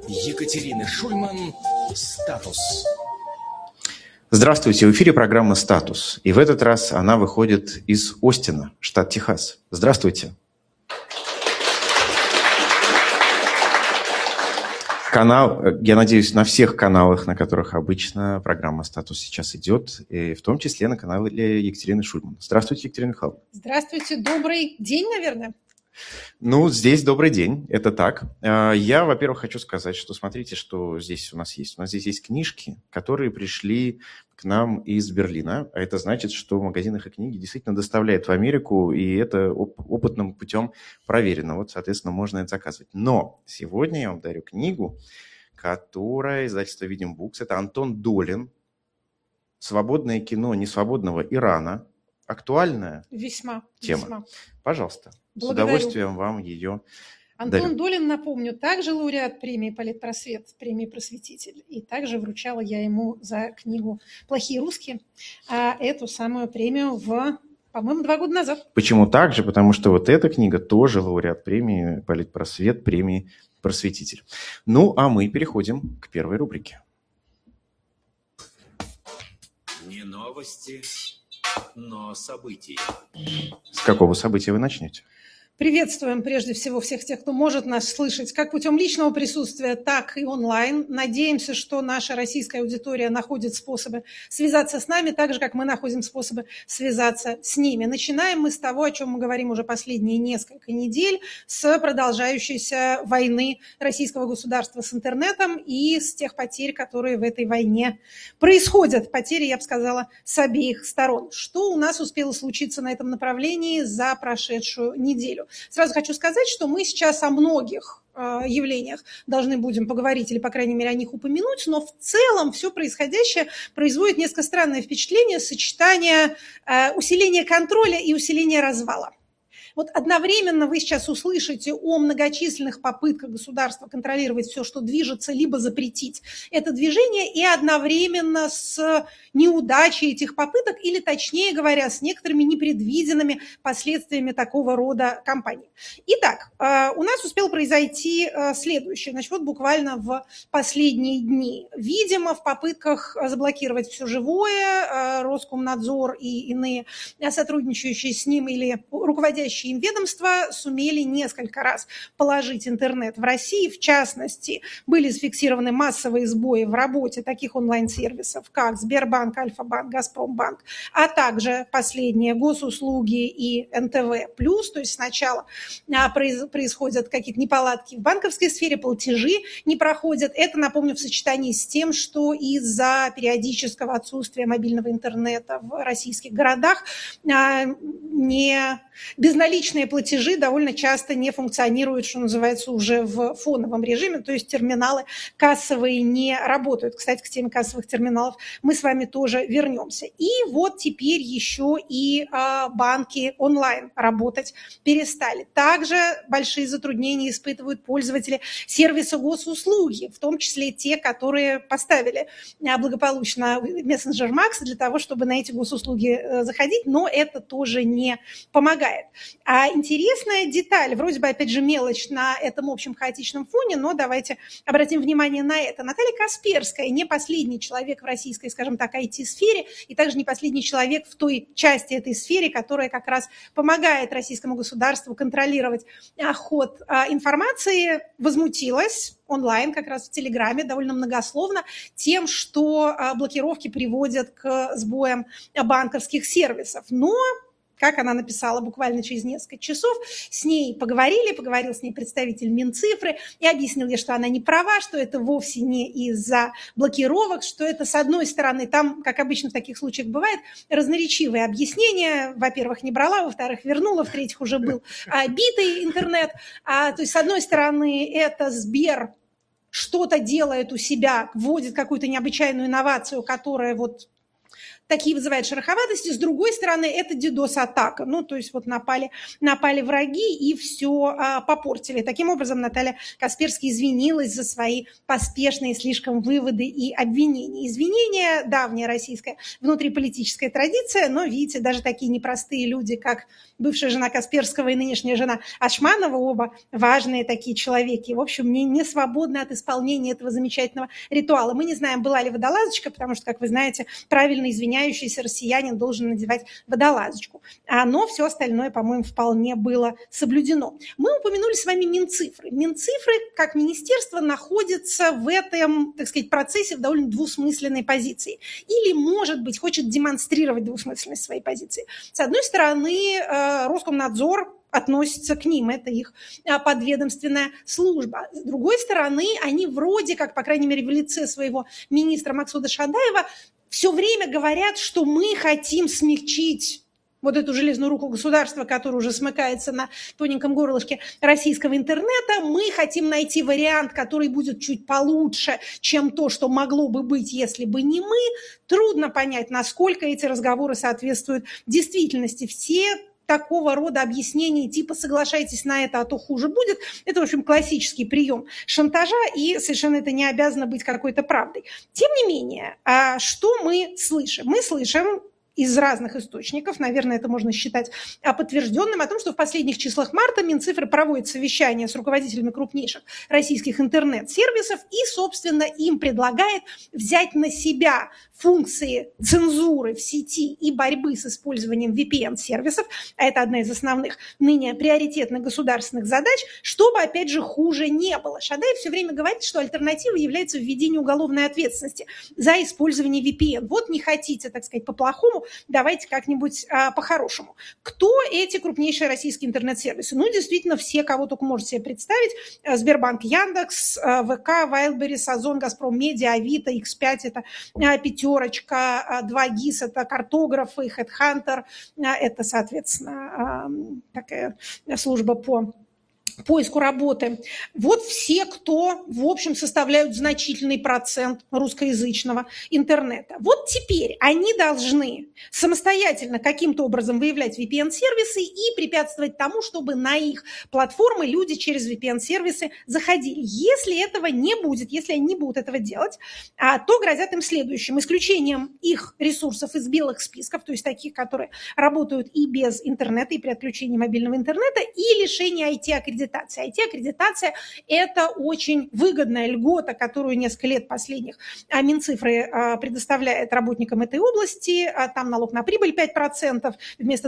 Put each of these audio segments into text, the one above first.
Екатерины Шульман «Статус». Здравствуйте, в эфире программа «Статус». И в этот раз она выходит из Остина, штат Техас. Здравствуйте. Канал, я надеюсь, на всех каналах, на которых обычно программа «Статус» сейчас идет, и в том числе на канале Екатерины Шульман. Здравствуйте, Екатерина Михайловна. Здравствуйте, добрый день, наверное. Ну, здесь добрый день, это так. Я, во-первых, хочу сказать, что смотрите, что здесь у нас есть. У нас здесь есть книжки, которые пришли к нам из Берлина, а это значит, что в магазинах и книги действительно доставляют в Америку, и это опытным путем проверено. Вот, соответственно, можно это заказывать. Но сегодня я вам дарю книгу, которая издательство «Видим Букс». Это Антон Долин «Свободное кино несвободного Ирана». Актуальная Весьма. Пожалуйста. Благодарю. С удовольствием вам ее Антон дарю. Долин, напомню, также лауреат премии «Политпросвет», премии «Просветитель». И также вручала я ему за книгу «Плохие русские» эту самую премию по-моему, 2 года назад. Почему так же? Потому что вот эта книга тоже лауреат премии «Политпросвет», премии «Просветитель». Ну, а мы переходим к первой рубрике. Не новости, но события. С какого события вы начнете? Приветствуем прежде всего всех тех, кто может нас слышать как путем личного присутствия, так и онлайн. Надеемся, что наша российская аудитория находит способы связаться с нами, так же, как мы находим способы связаться с ними. Начинаем мы с того, о чем мы говорим уже последние несколько недель, с продолжающейся войны российского государства с интернетом и с тех потерь, которые в этой войне происходят. Потери, я бы сказала, с обеих сторон. Что у нас успело случиться на этом направлении за прошедшую неделю? Сразу хочу сказать, что мы сейчас о многих явлениях должны будем поговорить или, по крайней мере, о них упомянуть, но в целом все происходящее производит несколько странное впечатление сочетания усиления контроля и усиления развала. Вот одновременно вы сейчас услышите о многочисленных попытках государства контролировать все, что движется, либо запретить это движение, и одновременно с неудачей этих попыток, или, точнее говоря, с некоторыми непредвиденными последствиями такого рода кампаний. Итак, у нас успело произойти следующее. Значит, вот буквально в последние дни. Видимо, в попытках заблокировать все живое, Роскомнадзор и иные сотрудничающие с ним или руководящие им ведомства сумели несколько раз положить интернет в России. В частности, были зафиксированы массовые сбои в работе таких онлайн-сервисов, как Сбербанк, Альфа-банк, Газпромбанк, а также последние госуслуги и НТВ+. То есть сначала происходят какие-то неполадки в банковской сфере, платежи не проходят. Это, напомню, в сочетании с тем, что из-за периодического отсутствия мобильного интернета в российских городах безналичные платежи довольно часто не функционируют, что называется, уже в фоновом режиме, то есть терминалы кассовые не работают. Кстати, к теме кассовых терминалов мы с вами тоже вернемся. И вот теперь еще и банки онлайн работать перестали. Также большие затруднения испытывают пользователи сервиса госуслуги, в том числе те, которые поставили благополучно мессенджер Макс для того, чтобы на эти госуслуги заходить, но это тоже не помогает. А интересная деталь, вроде бы, опять же, мелочь на этом общем хаотичном фоне, но давайте обратим внимание на это. Наталья Касперская не последний человек в российской, скажем так, IT-сфере, и также не последний человек в той части этой сферы, которая как раз помогает российскому государству контролировать ход информации, возмутилась онлайн, как раз в Телеграме, довольно многословно, тем, что блокировки приводят к сбоям банковских сервисов. Но как она написала буквально через несколько часов, с ней поговорил с ней представитель Минцифры и объяснил ей, что она не права, что это вовсе не из-за блокировок, что это, с одной стороны, там, как обычно в таких случаях бывает, разноречивые объяснения. Во-первых, не брала, во-вторых, вернула, в-третьих, уже был битый интернет. То есть, с одной стороны, это Сбер что-то делает у себя, вводит какую-то необычайную инновацию, которая вот такие вызывают шероховатости. С другой стороны, это DDoS-атака. Ну, то есть вот напали враги и все попортили. Таким образом, Наталья Касперский извинилась за свои поспешные слишком выводы и обвинения. Извинения – давняя российская внутриполитическая традиция, но, видите, даже такие непростые люди, как бывшая жена Касперского и нынешняя жена Ашманова, оба важные такие человеки, в общем, не свободны от исполнения этого замечательного ритуала. Мы не знаем, была ли водолазочка, потому что, как вы знаете, правильно извиняющийся россиянин должен надевать водолазочку. Но все остальное, по-моему, вполне было соблюдено. Мы упомянули с вами Минцифры. Минцифры, как министерство, находится в этом, так сказать, процессе в довольно двусмысленной позиции. Или, может быть, хочет демонстрировать двусмысленность своей позиции. С одной стороны, Роскомнадзор относится к ним, это их подведомственная служба. С другой стороны, они вроде как, по крайней мере, в лице своего министра Максуда Шадаева, все время говорят, что мы хотим смягчить вот эту железную руку государства, которая уже смыкается на тоненьком горлышке российского интернета. Мы хотим найти вариант, который будет чуть получше, чем то, что могло бы быть, если бы не мы. Трудно понять, насколько эти разговоры соответствуют действительности. Все такого рода объяснений типа «соглашайтесь на это, а то хуже будет» – это, в общем, классический прием шантажа, и совершенно это не обязано быть какой-то правдой. Тем не менее, что мы слышим? Мы слышим из разных источников, наверное, это можно считать подтвержденным, о том, что в последних числах марта Минцифры проводит совещание с руководителями крупнейших российских интернет-сервисов и, собственно, им предлагает взять на себя функции цензуры в сети и борьбы с использованием VPN-сервисов, а это одна из основных ныне приоритетных государственных задач, чтобы, опять же, хуже не было. Шадаев все время говорит, что альтернативой является введение уголовной ответственности за использование VPN. Вот не хотите, так сказать, по-плохому, давайте как-нибудь по-хорошему. Кто эти крупнейшие российские интернет-сервисы? Ну, действительно, все, кого только можете себе представить. Сбербанк, Яндекс, ВК, Wildberries, Озон, Газпром Медиа, Авито, X5, это Пятерочка, 2GIS, это картографы, HeadHunter, это, соответственно, такая служба по поиску работы. Вот все, кто, в общем, составляют значительный процент русскоязычного интернета. Вот теперь они должны самостоятельно каким-то образом выявлять VPN-сервисы и препятствовать тому, чтобы на их платформы люди через VPN-сервисы заходили. Если этого не будет, если они не будут этого делать, то грозят им следующим: исключением их ресурсов из белых списков, то есть таких, которые работают и без интернета, и при отключении мобильного интернета, и лишение IT-аккредитации. IT-аккредитация – это очень выгодная льгота, которую несколько лет последних Минцифры предоставляет работникам этой области. Там налог на прибыль 5% вместо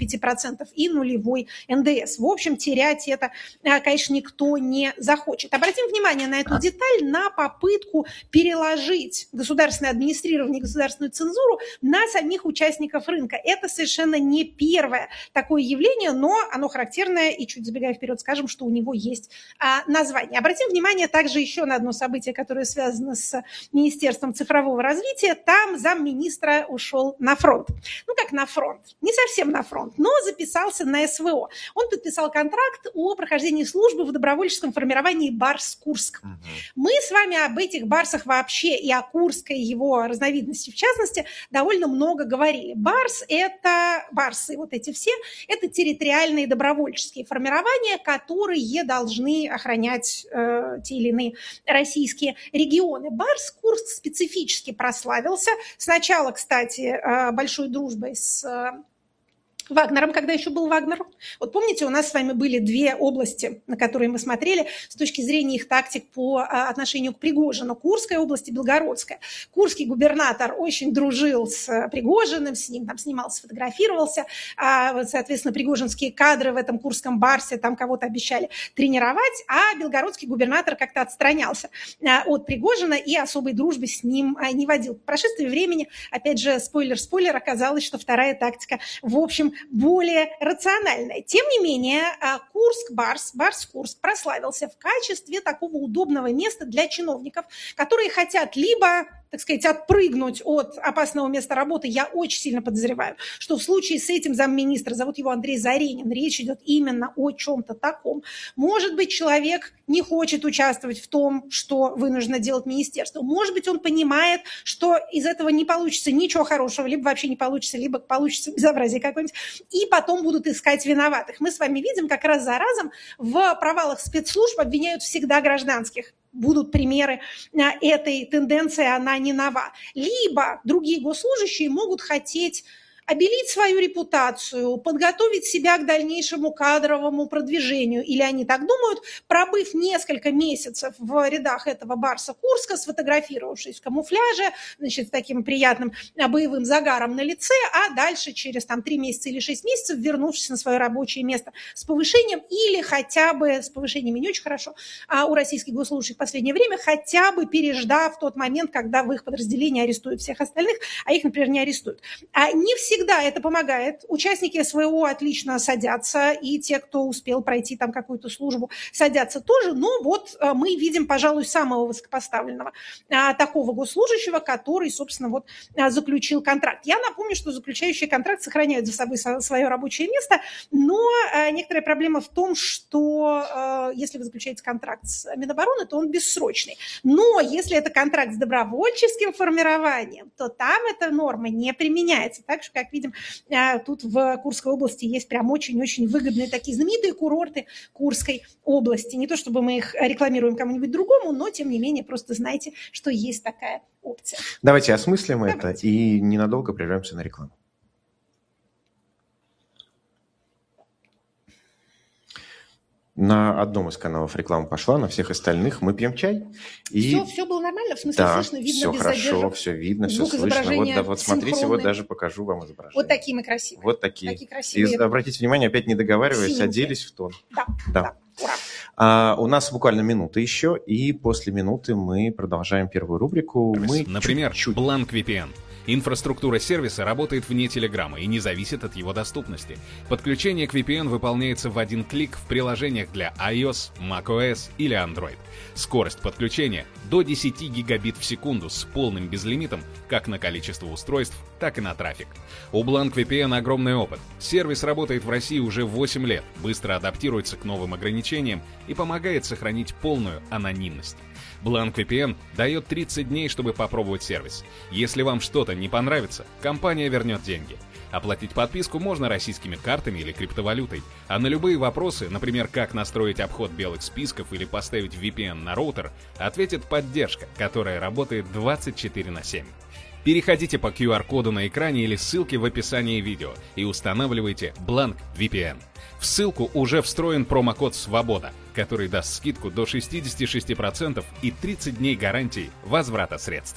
25% и нулевой НДС. В общем, терять это, конечно, никто не захочет. Обратим внимание на эту деталь, на попытку переложить государственное администрирование, государственную цензуру на самих участников рынка. Это совершенно не первое такое явление, но оно характерное, и чуть забегая вперед скажем, что у него есть название. Обратим внимание также еще на одно событие, которое связано с Министерством цифрового развития. Там замминистра ушел на фронт. Ну, как на фронт? Не совсем на фронт, но записался на СВО. Он подписал контракт о прохождении службы в добровольческом формировании «Барс Курск». Мы с вами об этих барсах вообще и о Курской его разновидности, в частности, довольно много говорили. Барс – это, барсы вот эти все, это территориальные добровольческие формирования, которые должны охранять те или иные российские регионы. Барс Курск специфически прославился. Сначала, кстати, большой дружбой с Вагнером, когда еще был Вагнер. Вот помните, у нас с вами были две области, на которые мы смотрели с точки зрения их тактик по отношению к Пригожину. Курская область и Белгородская. Курский губернатор очень дружил с Пригожиным, с ним там снимался, фотографировался. Соответственно, пригожинские кадры в этом Курском барсе там кого-то обещали тренировать, а белгородский губернатор как-то отстранялся от Пригожина и особой дружбы с ним не водил. По прошествии времени, опять же, спойлер, оказалось, что вторая тактика, в общем, более рациональная. Тем не менее, Барс-Курск прославился в качестве такого удобного места для чиновников, которые хотят либо, так сказать, отпрыгнуть от опасного места работы. Я очень сильно подозреваю, что в случае с этим замминистра, зовут его Андрей Заренин, речь идет именно о чем-то таком. Может быть, человек не хочет участвовать в том, что вынуждено делать министерство. Может быть, он понимает, что из этого не получится ничего хорошего, либо вообще не получится, либо получится безобразие какое-нибудь, и потом будут искать виноватых. Мы с вами видим, как раз за разом в провалах спецслужб обвиняют всегда гражданских. Будут примеры этой тенденции, она не нова. Либо другие госслужащие могут хотеть обелить свою репутацию, подготовить себя к дальнейшему кадровому продвижению. Или они так думают, пробыв несколько месяцев в рядах этого Барса Курска, сфотографировавшись в камуфляже, значит, с таким приятным боевым загаром на лице, а дальше через 3 месяца или 6 месяцев вернувшись на свое рабочее место с повышением или хотя бы с повышениями не очень хорошо, а у российских госслужащих в последнее время, хотя бы переждав тот момент, когда в их подразделении арестуют всех остальных, а их, например, не арестуют. А не всегда это помогает. Участники СВО отлично садятся, и те, кто успел пройти там какую-то службу, садятся тоже. Но вот мы видим, пожалуй, самого высокопоставленного такого госслужащего, который, собственно, вот заключил контракт. Я напомню, что заключающие контракт сохраняют за собой свое рабочее место, но некоторая проблема в том, что если вы заключаете контракт с Минобороны, то он бессрочный. Но если это контракт с добровольческим формированием, то там эта норма не применяется. Так что, как видим, тут в Курской области есть прям очень-очень выгодные такие знаменитые курорты Курской области. Не то чтобы мы их рекламируем кому-нибудь другому, но, тем не менее, просто знайте, что есть такая опция. Давайте осмыслим это и ненадолго прервемся на рекламу. На одном из каналов реклама пошла, на всех остальных мы пьем чай. И... Все было нормально? В смысле, да, слышно, видно, все без хорошо, задержек? все видно, все Звук слышно. изображения Вот смотрите, вот синхронный. даже покажу вам изображение. Вот такие мы красивые. Вот такие. Такие красивые. И обратите внимание, опять не договариваясь, Синенькие. оделись в тон. Да. Ура. У нас буквально минута еще, и после минуты мы продолжаем первую рубрику. Например, чуть-чуть. Blank VPN. Инфраструктура сервиса работает вне Телеграма и не зависит от его доступности. Подключение к VPN выполняется в один клик в приложениях для iOS, macOS или Android. Скорость подключения до 10 гигабит в секунду с полным безлимитом как на количество устройств, так и на трафик. У Blank VPN огромный опыт. Сервис работает в России уже 8 лет, быстро адаптируется к новым ограничениям и помогает сохранить полную анонимность. Blank VPN дает 30 дней, чтобы попробовать сервис. Если вам что-то не понравится, компания вернет деньги. Оплатить подписку можно российскими картами или криптовалютой, а на любые вопросы, например, как настроить обход белых списков или поставить VPN на роутер, ответит поддержка, которая работает 24/7. Переходите по QR-коду на экране или ссылке в описании видео и устанавливайте Blank VPN. В ссылку уже встроен промокод «Свобода», который даст скидку до 66% и 30 дней гарантии возврата средств.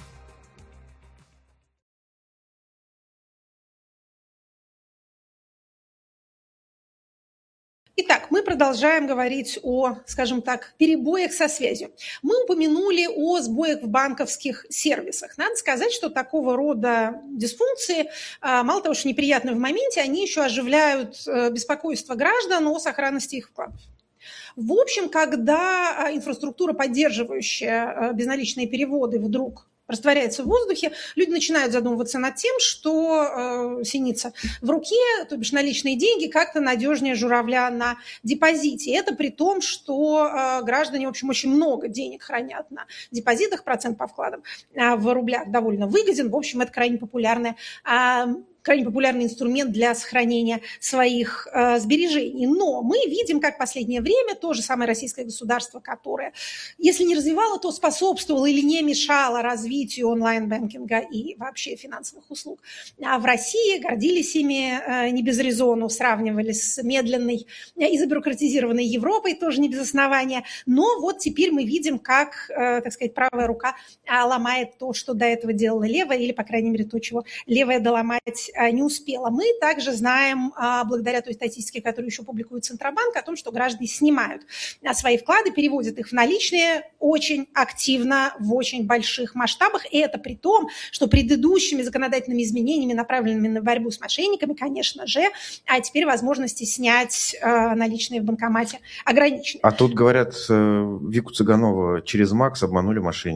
Итак, мы продолжаем говорить о, скажем так, перебоях со связью. Мы упомянули о сбоях в банковских сервисах. Надо сказать, что такого рода дисфункции, мало того, что неприятны в моменте, они еще оживляют беспокойство граждан о сохранности их вкладов. В общем, когда инфраструктура, поддерживающая безналичные переводы, вдруг растворяется в воздухе, люди начинают задумываться над тем, что синица в руке, то бишь наличные деньги, как-то надежнее журавля на депозите. И это при том, что граждане, в общем, очень много денег хранят на депозитах, процент по вкладам в рублях довольно выгоден. В общем, это крайне популярный инструмент для сохранения своих сбережений. Но мы видим, как в последнее время то же самое российское государство, которое, если не развивало, то способствовало или не мешало развитию онлайн-бэнкинга и вообще финансовых услуг в России, гордились ими не без резону, сравнивали с медленной и забюрократизированной Европой, тоже не без основания. Но вот теперь мы видим, как, так сказать, правая рука ломает то, что до этого делала левая, или, по крайней мере, то, чего левая доломать не успела. Мы также знаем, благодаря той статистике, которую еще публикует Центробанк, о том, что граждане снимают свои вклады, переводят их в наличные очень активно, в очень больших масштабах. И это при том, что предыдущими законодательными изменениями, направленными на борьбу с мошенниками, конечно же, а теперь возможности снять наличные в банкомате ограничены. А тут, говорят, Вику Цыганову через МАКС обманули мошенники.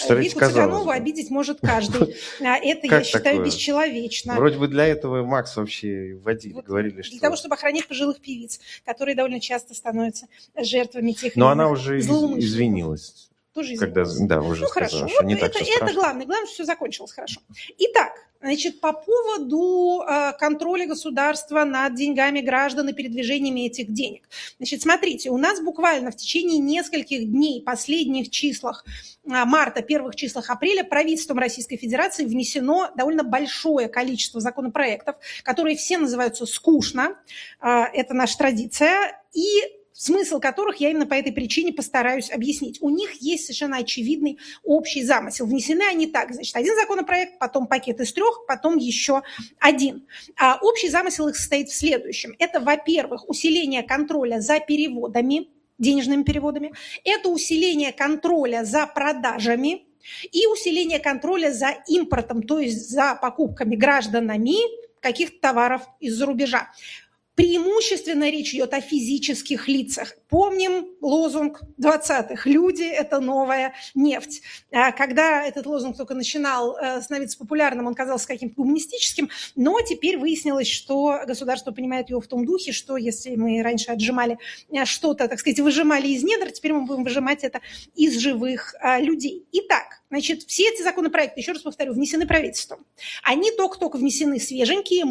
Представляете, Вику Цыганову казалось бы. обидеть может каждый. Это, я Как считаю, такое? бесчеловечно. Вроде бы для этого Макс вообще вводили, Вот говорили, для что... того, чтобы охранять пожилых певиц, которые довольно часто становятся жертвами тех или Но иных она уже злоумышленников. извинилась. Тоже Когда, извинилась. да, уже Ну сказала, хорошо, что вот не так это, все страшно. это главное, что все закончилось хорошо. Итак, значит, по поводу контроля государства над деньгами граждан и передвижениями этих денег. Значит, смотрите, у нас буквально в течение нескольких дней, последних числах марта, первых числах апреля правительством Российской Федерации внесено довольно большое количество законопроектов, которые все называются «скучно», это наша традиция, и смысл которых я именно по этой причине постараюсь объяснить. У них есть совершенно очевидный общий замысел. Внесены они так, значит, один законопроект, потом пакет из 3, потом еще один. А общий замысел их состоит в следующем. Это, во-первых, усиление контроля за переводами, денежными переводами. Это усиление контроля за продажами и усиление контроля за импортом, то есть за покупками гражданами каких-то товаров из-за рубежа. Преимущественно речь идет о физических лицах. Помним лозунг 20-х. Люди – это новая нефть. Когда этот лозунг только начинал становиться популярным, он казался каким-то гуманистическим, но теперь выяснилось, что государство понимает его в том духе, что если мы раньше отжимали что-то, так сказать, выжимали из недр, теперь мы будем выжимать это из живых людей. Итак, значит, все эти законопроекты, еще раз повторю, внесены правительством. Они только-только внесены свеженькие.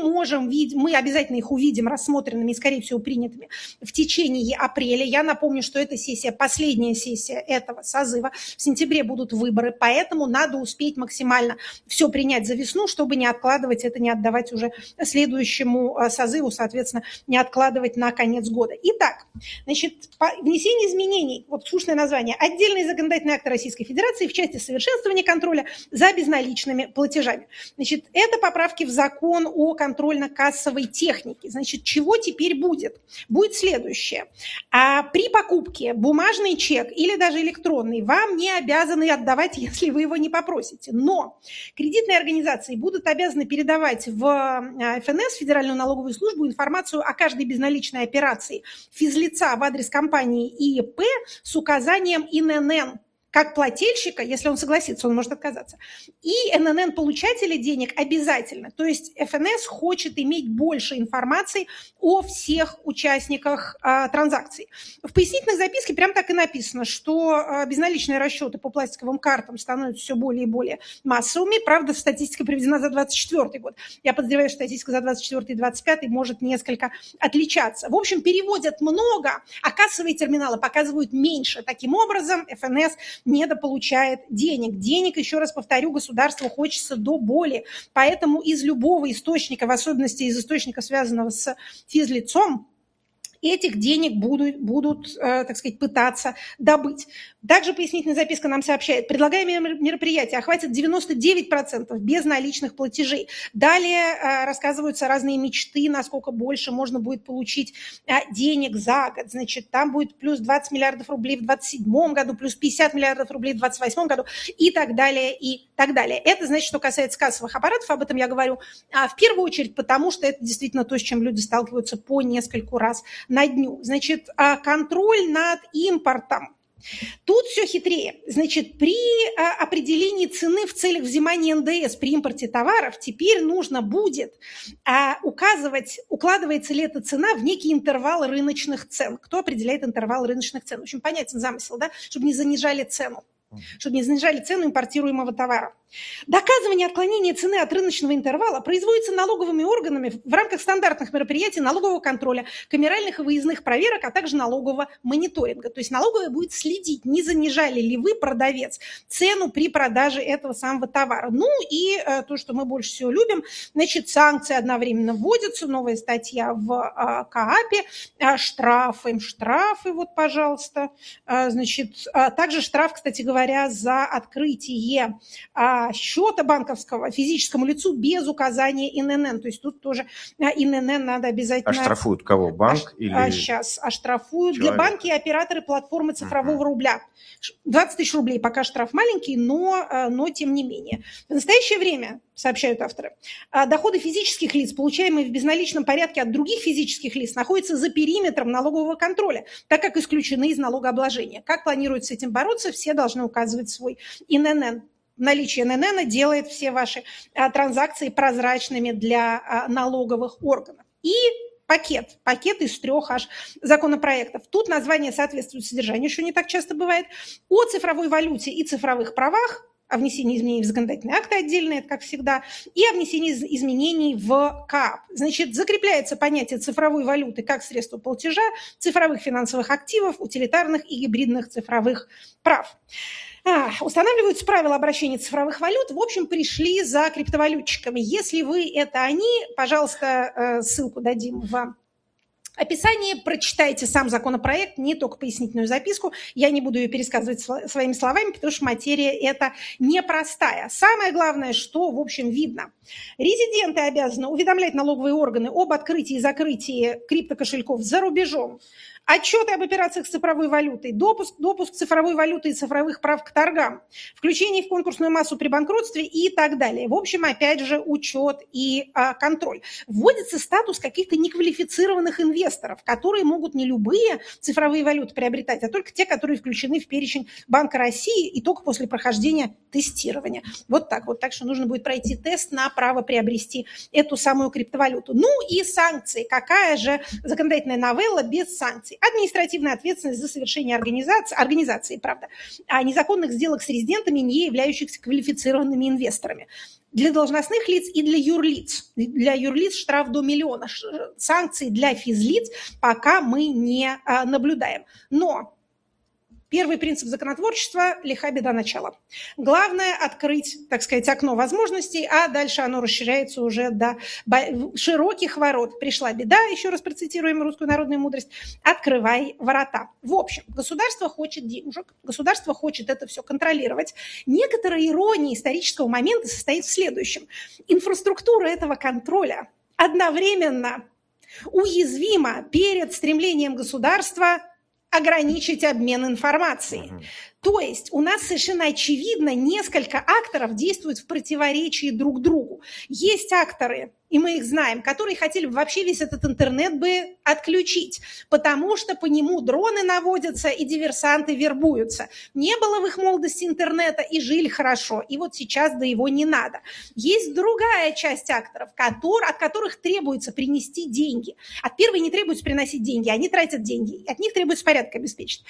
Мы обязательно их увидим рассмотренными и, скорее всего, принятыми в течение апреля. Я напомню, что эта сессия, последняя сессия этого созыва. В сентябре будут выборы, поэтому надо успеть максимально все принять за весну, чтобы не откладывать это, не отдавать уже следующему созыву, соответственно, не откладывать на конец года. Итак, значит, внесение изменений, вот скучное название, отдельные законодательные акты Российской Федерации в части совершенствования контроля за безналичными платежами. Значит, это поправки в закон о контрольно-кассовой технике. Значит, чего теперь будет? Будет следующее. При покупке бумажный чек или даже электронный вам не обязаны отдавать, если вы его не попросите. Но кредитные организации будут обязаны передавать в ФНС, Федеральную налоговую службу, информацию о каждой безналичной операции физлица в адрес компании и ИП с указанием ИНН. Как плательщика, если он согласится, он может отказаться. И ННН получателя денег обязательно. То есть ФНС хочет иметь больше информации о всех участниках транзакций. В пояснительной записке прям так и написано, что безналичные расчеты по пластиковым картам становятся все более и более массовыми. Правда, статистика приведена за 2024 год. Я подозреваю, что статистика за 2024 и 2025 может несколько отличаться. В общем, переводят много, а кассовые терминалы показывают меньше. Таким образом, ФНС недополучает денег. Денег, еще раз повторю, государству хочется до боли. Поэтому из любого источника, в особенности из источника, связанного с физлицом, этих денег будут, так сказать, пытаться добыть. Также пояснительная записка нам сообщает, предлагаемые мероприятия охватят 99% безналичных платежей. Далее рассказываются разные мечты, насколько больше можно будет получить денег за год. Значит, там будет плюс 20 миллиардов рублей в 2027 году, плюс 50 миллиардов рублей в 2028 году и так далее, и так далее. Это значит, что касается кассовых аппаратов, об этом я говорю в первую очередь, потому что это действительно то, с чем люди сталкиваются по нескольку раз на дню. Значит, контроль над импортом. Тут все хитрее. Значит, при определении цены в целях взимания НДС при импорте товаров теперь нужно будет указывать, укладывается ли эта цена в некий интервал рыночных цен. Кто определяет интервал рыночных цен? В общем, понятен замысел, да? Чтобы не занижали цену. Чтобы не занижали цену импортируемого товара. Доказывание отклонения цены от рыночного интервала производится налоговыми органами в рамках стандартных мероприятий налогового контроля, камеральных и выездных проверок, а также налогового мониторинга. То есть налоговая будет следить, не занижали ли вы, продавец, цену при продаже этого самого товара. Ну и то, что мы больше всего любим, значит, санкции одновременно вводятся, новая статья в КААПе, штрафы, вот, пожалуйста. Значит, также штраф, кстати говоря, за открытие счета банковского физическому лицу без указания ИНН. То есть тут тоже ИНН надо обязательно... Оштрафуют кого? Банк или Сейчас оштрафуют. человек? Для банки и операторы платформы цифрового рубля. 20 тысяч рублей, пока штраф маленький, но тем не менее. В настоящее время, сообщают авторы, доходы физических лиц, получаемые в безналичном порядке от других физических лиц, находятся за периметром налогового контроля, так как исключены из налогообложения. Как планируется с этим бороться, все должны указывать свой ИНН. Наличие ННН делает все ваши транзакции прозрачными для налоговых органов. И пакет из 3 аж законопроектов. Тут название соответствует содержанию, что не так часто бывает. О цифровой валюте и цифровых правах, о внесении изменений в законодательные акты отдельно, это как всегда, и о внесении изменений в КАП. Значит, закрепляется понятие цифровой валюты как средство платежа, цифровых финансовых активов, утилитарных и гибридных цифровых прав. Устанавливаются правила обращения цифровых валют. В общем, пришли за криптовалютчиками. Если вы это они, пожалуйста, ссылку дадим в описании. Прочитайте сам законопроект, не только пояснительную записку. Я не буду ее пересказывать своими словами, потому что материя эта непростая. Самое главное, что, в общем, видно. Резиденты обязаны уведомлять налоговые органы об открытии и закрытии криптокошельков за рубежом, отчеты об операциях с цифровой валютой, допуск цифровой валюты и цифровых прав к торгам, включение в конкурсную массу при банкротстве и так далее. В общем, опять же, учет и контроль. Вводится статус каких-то неквалифицированных инвесторов, которые могут не любые цифровые валюты приобретать, а только те, которые включены в перечень Банка России и только после прохождения тестирования. Вот так вот. Так что нужно будет пройти тест на право приобрести эту самую криптовалюту. Ну и санкции. Какая же законодательная новелла без санкций? Административная ответственность за совершение организации, правда, незаконных сделок с резидентами, не являющихся квалифицированными инвесторами. Для должностных лиц и для юрлиц. Для юрлиц штраф до 1 миллиона. Санкций для физлиц пока мы не наблюдаем. Но первый принцип законотворчества – лиха беда начала. Главное – открыть, так сказать, окно возможностей, а дальше оно расширяется уже до широких ворот. Пришла беда, еще раз процитируем русскую народную мудрость, открывай ворота. В общем, государство хочет денежек, государство хочет это все контролировать. Некоторая ирония исторического момента состоит в следующем. Инфраструктура этого контроля одновременно уязвима перед стремлением государства ограничить обмен информацией. То есть у нас совершенно очевидно несколько акторов действуют в противоречии друг другу. Есть акторы, и мы их знаем, которые хотели бы вообще весь этот интернет бы отключить, потому что по нему дроны наводятся и диверсанты вербуются. Не было в их молодости интернета и жили хорошо, и вот сейчас до его не надо. Есть другая часть акторов, от которых требуется принести деньги. От первой не требуется приносить деньги, они тратят деньги, от них требуется порядок обеспечить.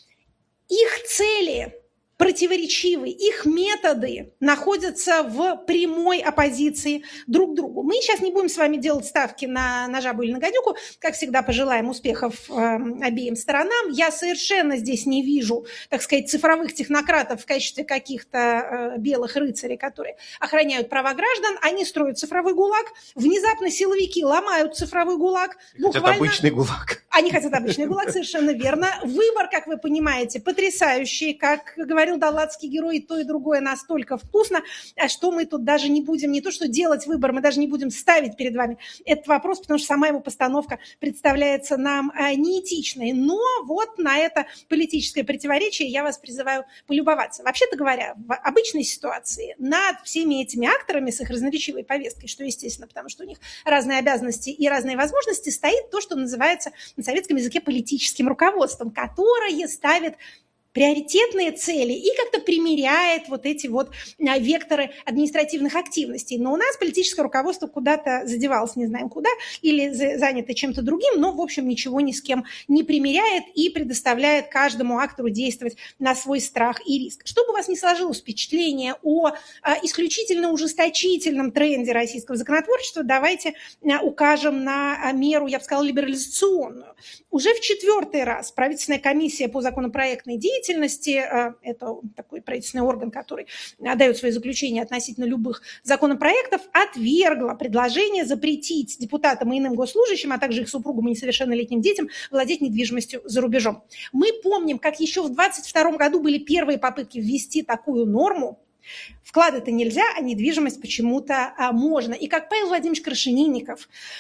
Их цели противоречивы, их методы находятся в прямой оппозиции друг к другу. Мы сейчас не будем с вами делать ставки на жабу или на гадюку, как всегда пожелаем успехов обеим сторонам. Я совершенно здесь не вижу, так сказать, цифровых технократов в качестве каких-то белых рыцарей, которые охраняют права граждан. Они строят цифровой ГУЛАГ, внезапно силовики ломают цифровой ГУЛАГ. Хотят обычный ГУЛАГ. Они хотят обычный ГУЛАГ, совершенно верно. Выбор, как вы понимаете, потрясающий, как говорил даллатский герой, и то, и другое настолько вкусно, что мы тут даже не будем, не то что делать выбор, мы даже не будем ставить перед вами этот вопрос, потому что сама его постановка представляется нам неэтичной. Но вот на это политическое противоречие я вас призываю полюбоваться. Вообще-то говоря, в обычной ситуации над всеми этими акторами с их разноречивой повесткой, что естественно, потому что у них разные обязанности и разные возможности, стоит то, что называется на советском языке политическим руководством, которое ставит приоритетные цели и как-то примеряет вот эти вот векторы административных активностей. Но у нас политическое руководство куда-то задевалось, не знаем куда, или занято чем-то другим, но, в общем, ничего ни с кем не примеряет и предоставляет каждому актору действовать на свой страх и риск. Чтобы у вас не сложилось впечатление о исключительно ужесточительном тренде российского законотворчества, давайте укажем на меру, я бы сказала, либерализационную. Уже в 4-й раз правительственная комиссия по законопроектной деятельности, это такой правительственный орган, который дает свои заключения относительно любых законопроектов, отвергла предложение запретить депутатам и иным госслужащим, а также их супругам и несовершеннолетним детям владеть недвижимостью за рубежом. Мы помним, как еще в 2022 году были первые попытки ввести такую норму. Вклады-то нельзя, а недвижимость почему-то можно. И как Павел Владимирович Крашенинников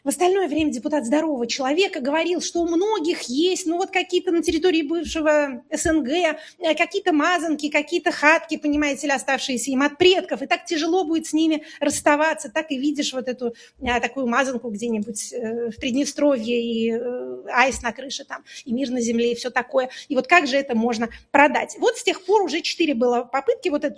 в остальное время депутат здорового человека говорил, что у многих есть, ну вот какие-то на территории бывшего СНГ, какие-то мазанки, какие-то хатки, понимаете ли, оставшиеся им от предков, и так тяжело будет с ними расставаться, так и видишь вот эту такую мазанку где-нибудь в Приднестровье, и аист на крыше там, и мир на земле, и все такое. И вот как же это можно продать? Вот с тех пор уже 4 было попытки, вот эта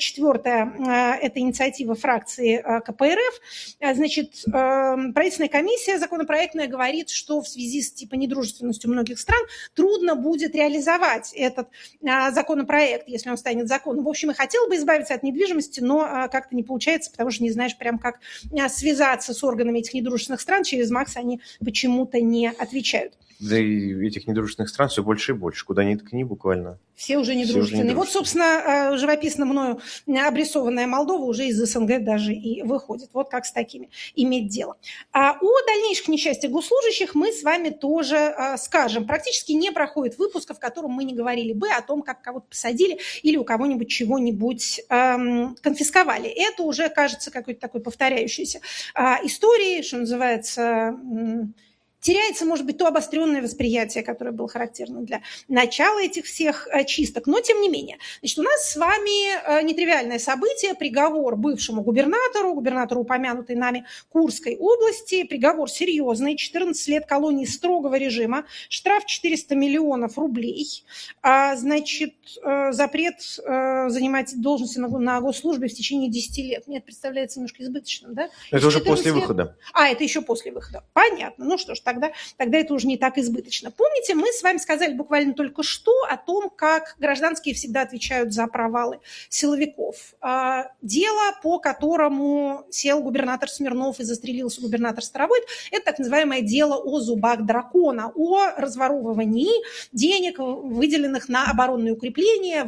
4-я, это инициатива фракции КПРФ, значит, правительственная комиссия законопроектная говорит, что в связи с типа недружественностью многих стран трудно будет реализовать этот законопроект, если он станет законом. В общем, и хотел бы избавиться от недвижимости, но как-то не получается, потому что не знаешь прям как связаться с органами этих недружественных стран. Через МАКС они почему-то не отвечают. Да и этих недружественных стран все больше и больше. Куда ни ткни буквально. Все уже недружественные. Вот, собственно, живописно мною обрисованная Молдова уже из СНГ даже и выходит. Вот как с такими иметь дело. О дальнейших несчастьях госслужащих мы с вами тоже скажем. Практически не проходит выпуска, в котором мы не говорили бы о том, как кого-то посадили или у кого-нибудь чего-нибудь конфисковали. Это уже кажется какой-то такой повторяющейся историей, что называется... Теряется, может быть, то обостренное восприятие, которое было характерно для начала этих всех чисток. Но, тем не менее, значит, у нас с вами нетривиальное событие, приговор бывшему губернатору упомянутой нами Курской области. Приговор серьезный, 14 лет колонии строгого режима, штраф 400 миллионов рублей, значит, запрет занимать должности на госслужбе в течение 10 лет. Мне это представляется немножко избыточным, да? Это уже после выхода. Это еще после выхода. Понятно. Ну что ж, тогда это уже не так избыточно. Помните, мы с вами сказали буквально только что о том, как гражданские всегда отвечают за провалы силовиков. Дело, по которому сел губернатор Смирнов и застрелился губернатор Старовойт, это так называемое дело о зубах дракона, о разворовывании денег, выделенных на оборонные укрепления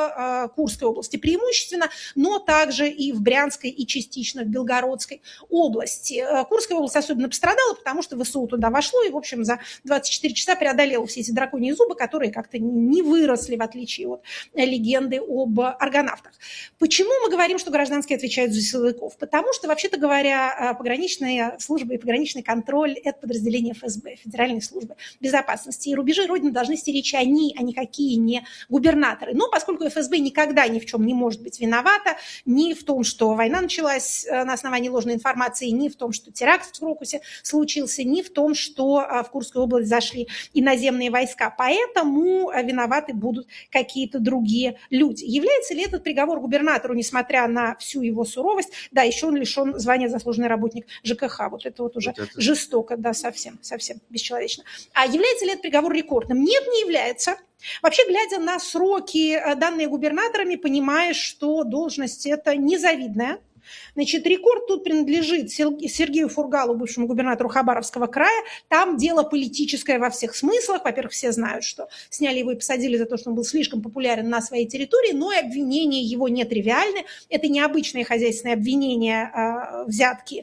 в Курской области преимущественно, но также и в Брянской и частично в Белгородской области. Курская область особенно пострадала, потому что ВСУ туда вошло и, в общем, за 24 часа преодолело все эти драконьи зубы, которые как-то не выросли, в отличие от легенды об аргонавтах. Почему мы говорим, что гражданские отвечают за силовиков? Потому что, вообще-то говоря, пограничная служба и пограничный контроль – это подразделение ФСБ, Федеральной службы безопасности. И рубежи Родины должны стеречь они, а никакие не губернаторы. Но поскольку ФСБ никогда ни в чем не может быть виновата, ни в том, что война началась на основании ложной информации, ни в том, что теракт в Крокусе случился, ни в том, что в Курскую область зашли иноземные войска. Поэтому виноваты будут какие-то другие люди. Является ли этот приговор губернатору, несмотря на всю его суровость, да, еще он лишен звания заслуженный работник ЖКХ. Вот это вот уже жестоко, да, совсем бесчеловечно. А является ли этот приговор рекордным? Нет, не является. Вообще, глядя на сроки, данные губернаторами, понимаешь, что должность эта незавидная. Значит, рекорд тут принадлежит Сергею Фургалу, бывшему губернатору Хабаровского края. Там дело политическое во всех смыслах. Во-первых, все знают, что сняли его и посадили за то, что он был слишком популярен на своей территории, но и обвинения его нетривиальны. Это необычные хозяйственные обвинения, взятки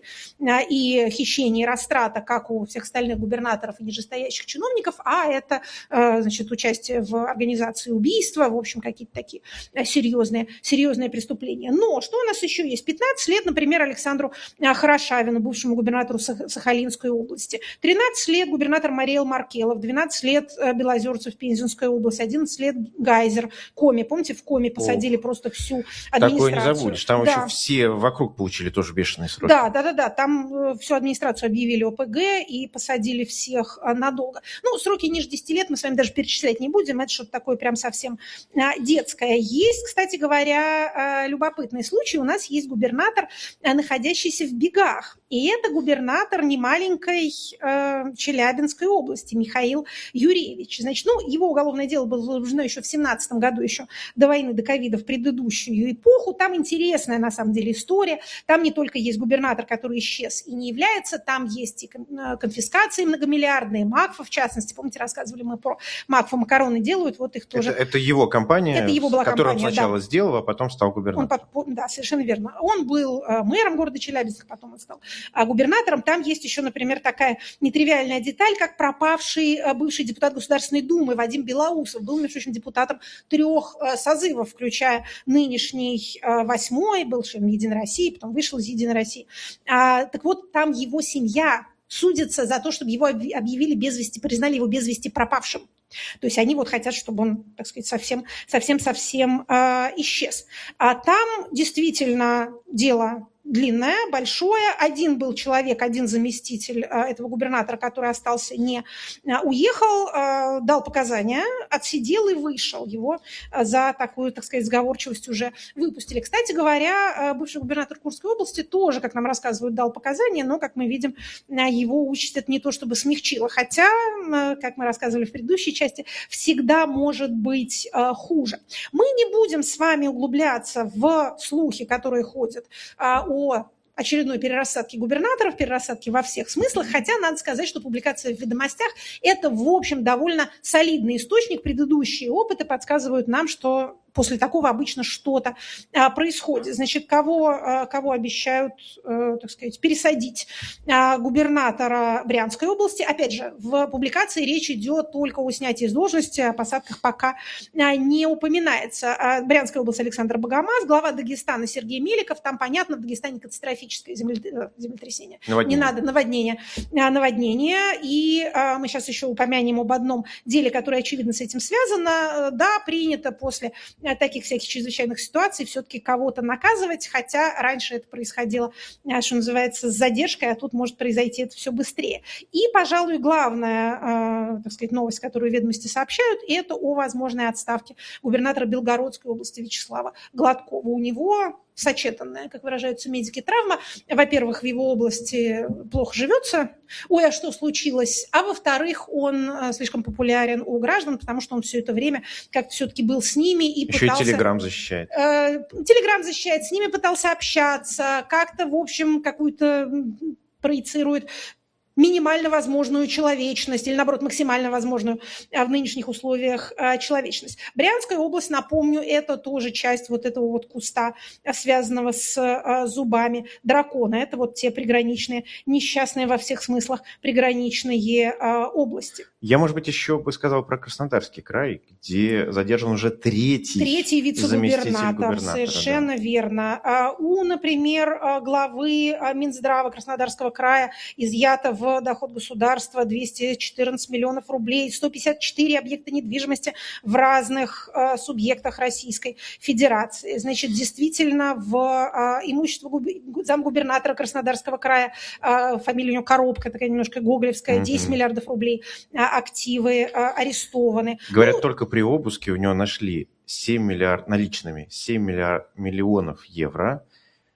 и хищения, и растрата, как у всех остальных губернаторов и нижестоящих чиновников, а это, значит, участие в организации убийства, в общем, какие-то такие серьезные преступления. Но что у нас еще есть? 15 лет, например, Александру Хорошавину, бывшему губернатору Сахалинской области. 13 лет губернатор Мариэл Маркелов, 12 лет Белозерцев, Пензенская область, 11 лет Гайзер, Коми. Помните, в Коми посадили просто всю администрацию. Такое не забудешь. Там еще все вокруг получили тоже бешеные сроки. Да. Там всю администрацию объявили ОПГ и посадили всех надолго. Ну, сроки ниже 10 лет мы с вами даже перечислять не будем. Это что-то такое прям совсем детское. Есть, кстати говоря, любопытный случай. У нас есть губернатор, находящийся в бегах. И это губернатор немаленькой Челябинской области Михаил Юрьевич. Значит, его уголовное дело было возбуждено еще в 2017 году, еще до войны, до ковида, в предыдущую эпоху. Там интересная, на самом деле, история. Там не только есть губернатор, который исчез и не является, там есть и конфискации многомиллиардные, МАКФа, в частности. Помните, рассказывали мы про МАКФа, макароны делают, вот их тоже. Это его компания, которую он сначала сделал, а потом стал губернатором. Да, совершенно верно. Он был мэром города Челябинска, потом он стал губернатором. Там есть еще, например, такая нетривиальная деталь, как пропавший бывший депутат Государственной Думы Вадим Белоусов. Был, между прочим, депутатом 3 созывов, включая нынешний 8-й, был членом Единой России, потом вышел из Единой России. Так вот, там его семья судится за то, чтобы его объявили без вести, признали его без вести пропавшим. То есть они вот хотят, чтобы он, так сказать, совсем исчез. А там действительно дело длинное, большое. Один был человек, один заместитель этого губернатора, который остался, не уехал, дал показания, отсидел и вышел. Его за такую, так сказать, сговорчивость уже выпустили. Кстати говоря, бывший губернатор Курской области тоже, как нам рассказывают, дал показания, но, как мы видим, его участь это не то чтобы смягчило. Хотя, как мы рассказывали в предыдущей части, всегда может быть хуже. Мы не будем с вами углубляться в слухи, которые ходят о очередной перерассадке губернаторов, перерассадке во всех смыслах, хотя надо сказать, что публикация в «Ведомостях» – это, в общем, довольно солидный источник. Предыдущие опыты подсказывают нам, что после такого обычно что-то происходит. Значит, кого обещают, так сказать, пересадить? Губернатора Брянской области. Опять же, в публикации речь идет только о снятии с должности, о посадках пока не упоминается. Брянская область Александр Богомаз, глава Дагестана Сергей Меликов. Там, понятно, в Дагестане катастрофическое землетрясение. Не надо, наводнение. И мы сейчас еще упомянем об одном деле, которое, очевидно, с этим связано. Да, принято после таких всяких чрезвычайных ситуаций все-таки кого-то наказывать, хотя раньше это происходило, что называется, с задержкой, а тут может произойти это все быстрее. И, пожалуй, главная, так сказать, новость, которую «Ведомости» сообщают, это о возможной отставке губернатора Белгородской области Вячеслава Гладкова. У него сочетанная, как выражаются медики, травма. Во-первых, в его области плохо живется. Ой, а что случилось? А во-вторых, он слишком популярен у граждан, потому что он все это время как-то все-таки был с ними и еще пытался... и Телеграм защищает. Телеграм защищает, с ними пытался общаться, как-то, в общем, какую-то проецирует минимально возможную человечность или, наоборот, максимально возможную в нынешних условиях человечность. Брянская область, напомню, это тоже часть вот этого вот куста, связанного с зубами дракона. Это вот те приграничные, несчастные во всех смыслах приграничные области. Я, может быть, еще бы сказал про Краснодарский край, где задержан уже третий вице-губернатор. Совершенно верно. У, например, главы Минздрава Краснодарского края изъято в доход государства 214 миллионов рублей, 154 объекта недвижимости в разных субъектах Российской Федерации. Значит, действительно, в имущество замгубернатора Краснодарского края, фамилия у него Коробка, такая немножко гоголевская, 10 миллиардов рублей, активы арестованы. Говорят, только при обыске у него нашли 7 миллионов евро,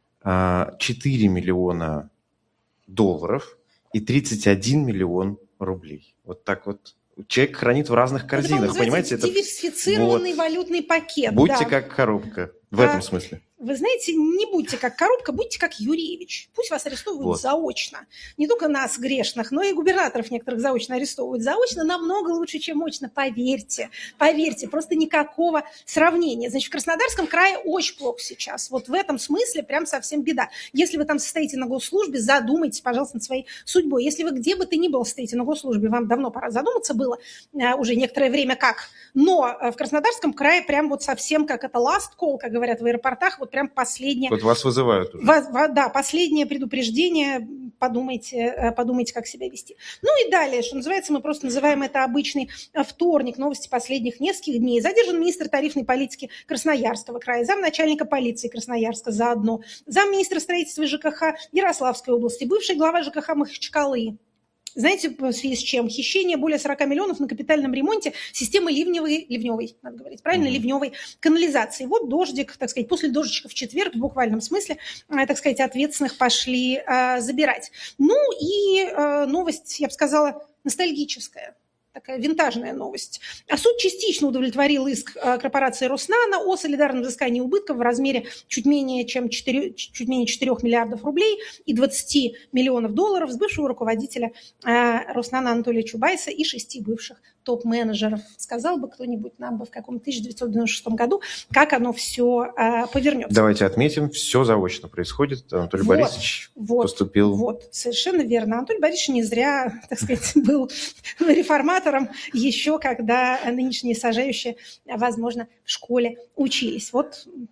4 миллиона долларов и 31 миллион рублей. Вот так вот. Человек хранит в разных корзинах, это, понимаете? Это диверсифицированный валютный пакет. Будьте как Коробка в этом смысле. Вы знаете, не будьте как Коробка, будьте как Юрьевич. Пусть вас арестовывают заочно. Не только нас, грешных, но и губернаторов некоторых заочно арестовывают. Заочно намного лучше, чем очно, поверьте. Поверьте, просто никакого сравнения. Значит, в Краснодарском крае очень плохо сейчас. Вот в этом смысле прям совсем беда. Если вы там состоите на госслужбе, задумайтесь, пожалуйста, над своей судьбой. Если вы где бы то ни было состоите на госслужбе, вам давно пора задуматься было, уже некоторое время как. Но в Краснодарском крае прям вот совсем как это last call, как говорят в аэропортах, вот прям последнее... Вот вас вызывают уже. Да, последнее предупреждение. Подумайте, как себя вести. Ну и далее, что называется, мы просто называем это обычный вторник. Новости последних нескольких дней. Задержан министр тарифной политики Красноярского края, замначальника полиции Красноярска заодно, замминистра строительства ЖКХ Ярославской области, бывший глава ЖКХ Махачкалы. Знаете, в связи с чем? Хищение более 40 миллионов на капитальном ремонте системы ливневой, надо говорить правильно, ливневой канализации. Вот дождик, так сказать, после дождичка в четверг, в буквальном смысле, так сказать, ответственных пошли забирать. Ну и новость, я бы сказала, ностальгическая. Такая винтажная новость. А суд частично удовлетворил иск корпорации Роснано о солидарном взыскании убытков в размере чуть менее 4 миллиардов рублей и 20 миллионов долларов с бывшего руководителя Роснано Анатолия Чубайса и 6 бывших топ-менеджеров. Сказал бы кто-нибудь нам бы в каком 1996 году, как оно все повернется. Давайте отметим, все заочно происходит. Анатолий Борисович поступил... Вот, совершенно верно. Анатолий Борисович не зря, так сказать, был реформатором еще, когда нынешние сажающие, возможно, в школе учились. Вот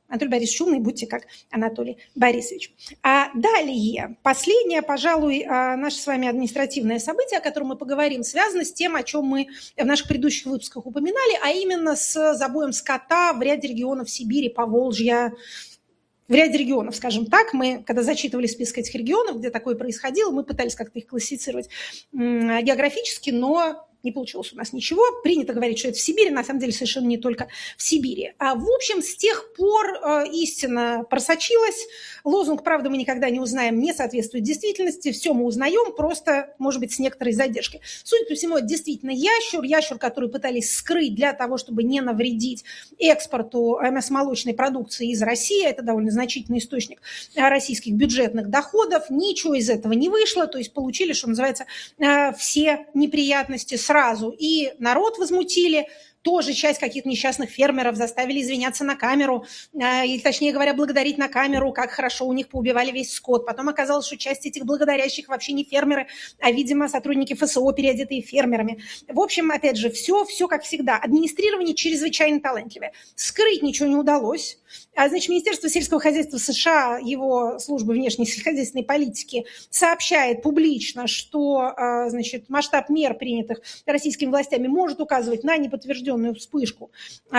Анатолий Борисович умный, будьте как Анатолий Борисович. А далее, последнее, пожалуй, наше с вами административное событие, о котором мы поговорим, связано с тем, о чем мы в наших предыдущих выпусках упоминали, а именно с забоем скота в ряде регионов Сибири, Поволжья, в ряде регионов, скажем так. Мы, когда зачитывали список этих регионов, где такое происходило, мы пытались как-то их классифицировать географически, но не получилось у нас ничего. Принято говорить, что это в Сибири, на самом деле совершенно не только в Сибири. В общем, с тех пор истина просочилась. Лозунг «Правда мы никогда не узнаем» не соответствует действительности. Все мы узнаем, просто, может быть, с некоторой задержкой. Судя по всему, это действительно ящур, который пытались скрыть для того, чтобы не навредить экспорту мясомолочной продукции из России. Это довольно значительный источник российских бюджетных доходов. Ничего из этого не вышло. То есть получили, что называется, все неприятности сразу. И народ возмутили, тоже часть каких-то несчастных фермеров заставили извиняться на камеру, или, точнее говоря, благодарить на камеру, как хорошо у них поубивали весь скот. Потом оказалось, что часть этих благодарящих вообще не фермеры, а, видимо, сотрудники ФСО, переодетые фермерами. В общем, опять же, все как всегда. Администрирование чрезвычайно талантливое. Скрыть ничего не удалось. Значит, Министерство сельского хозяйства США, его служба внешней сельскохозяйственной политики, сообщает публично, что, значит, масштаб мер, принятых российскими властями, может указывать на неподтвержденную вспышку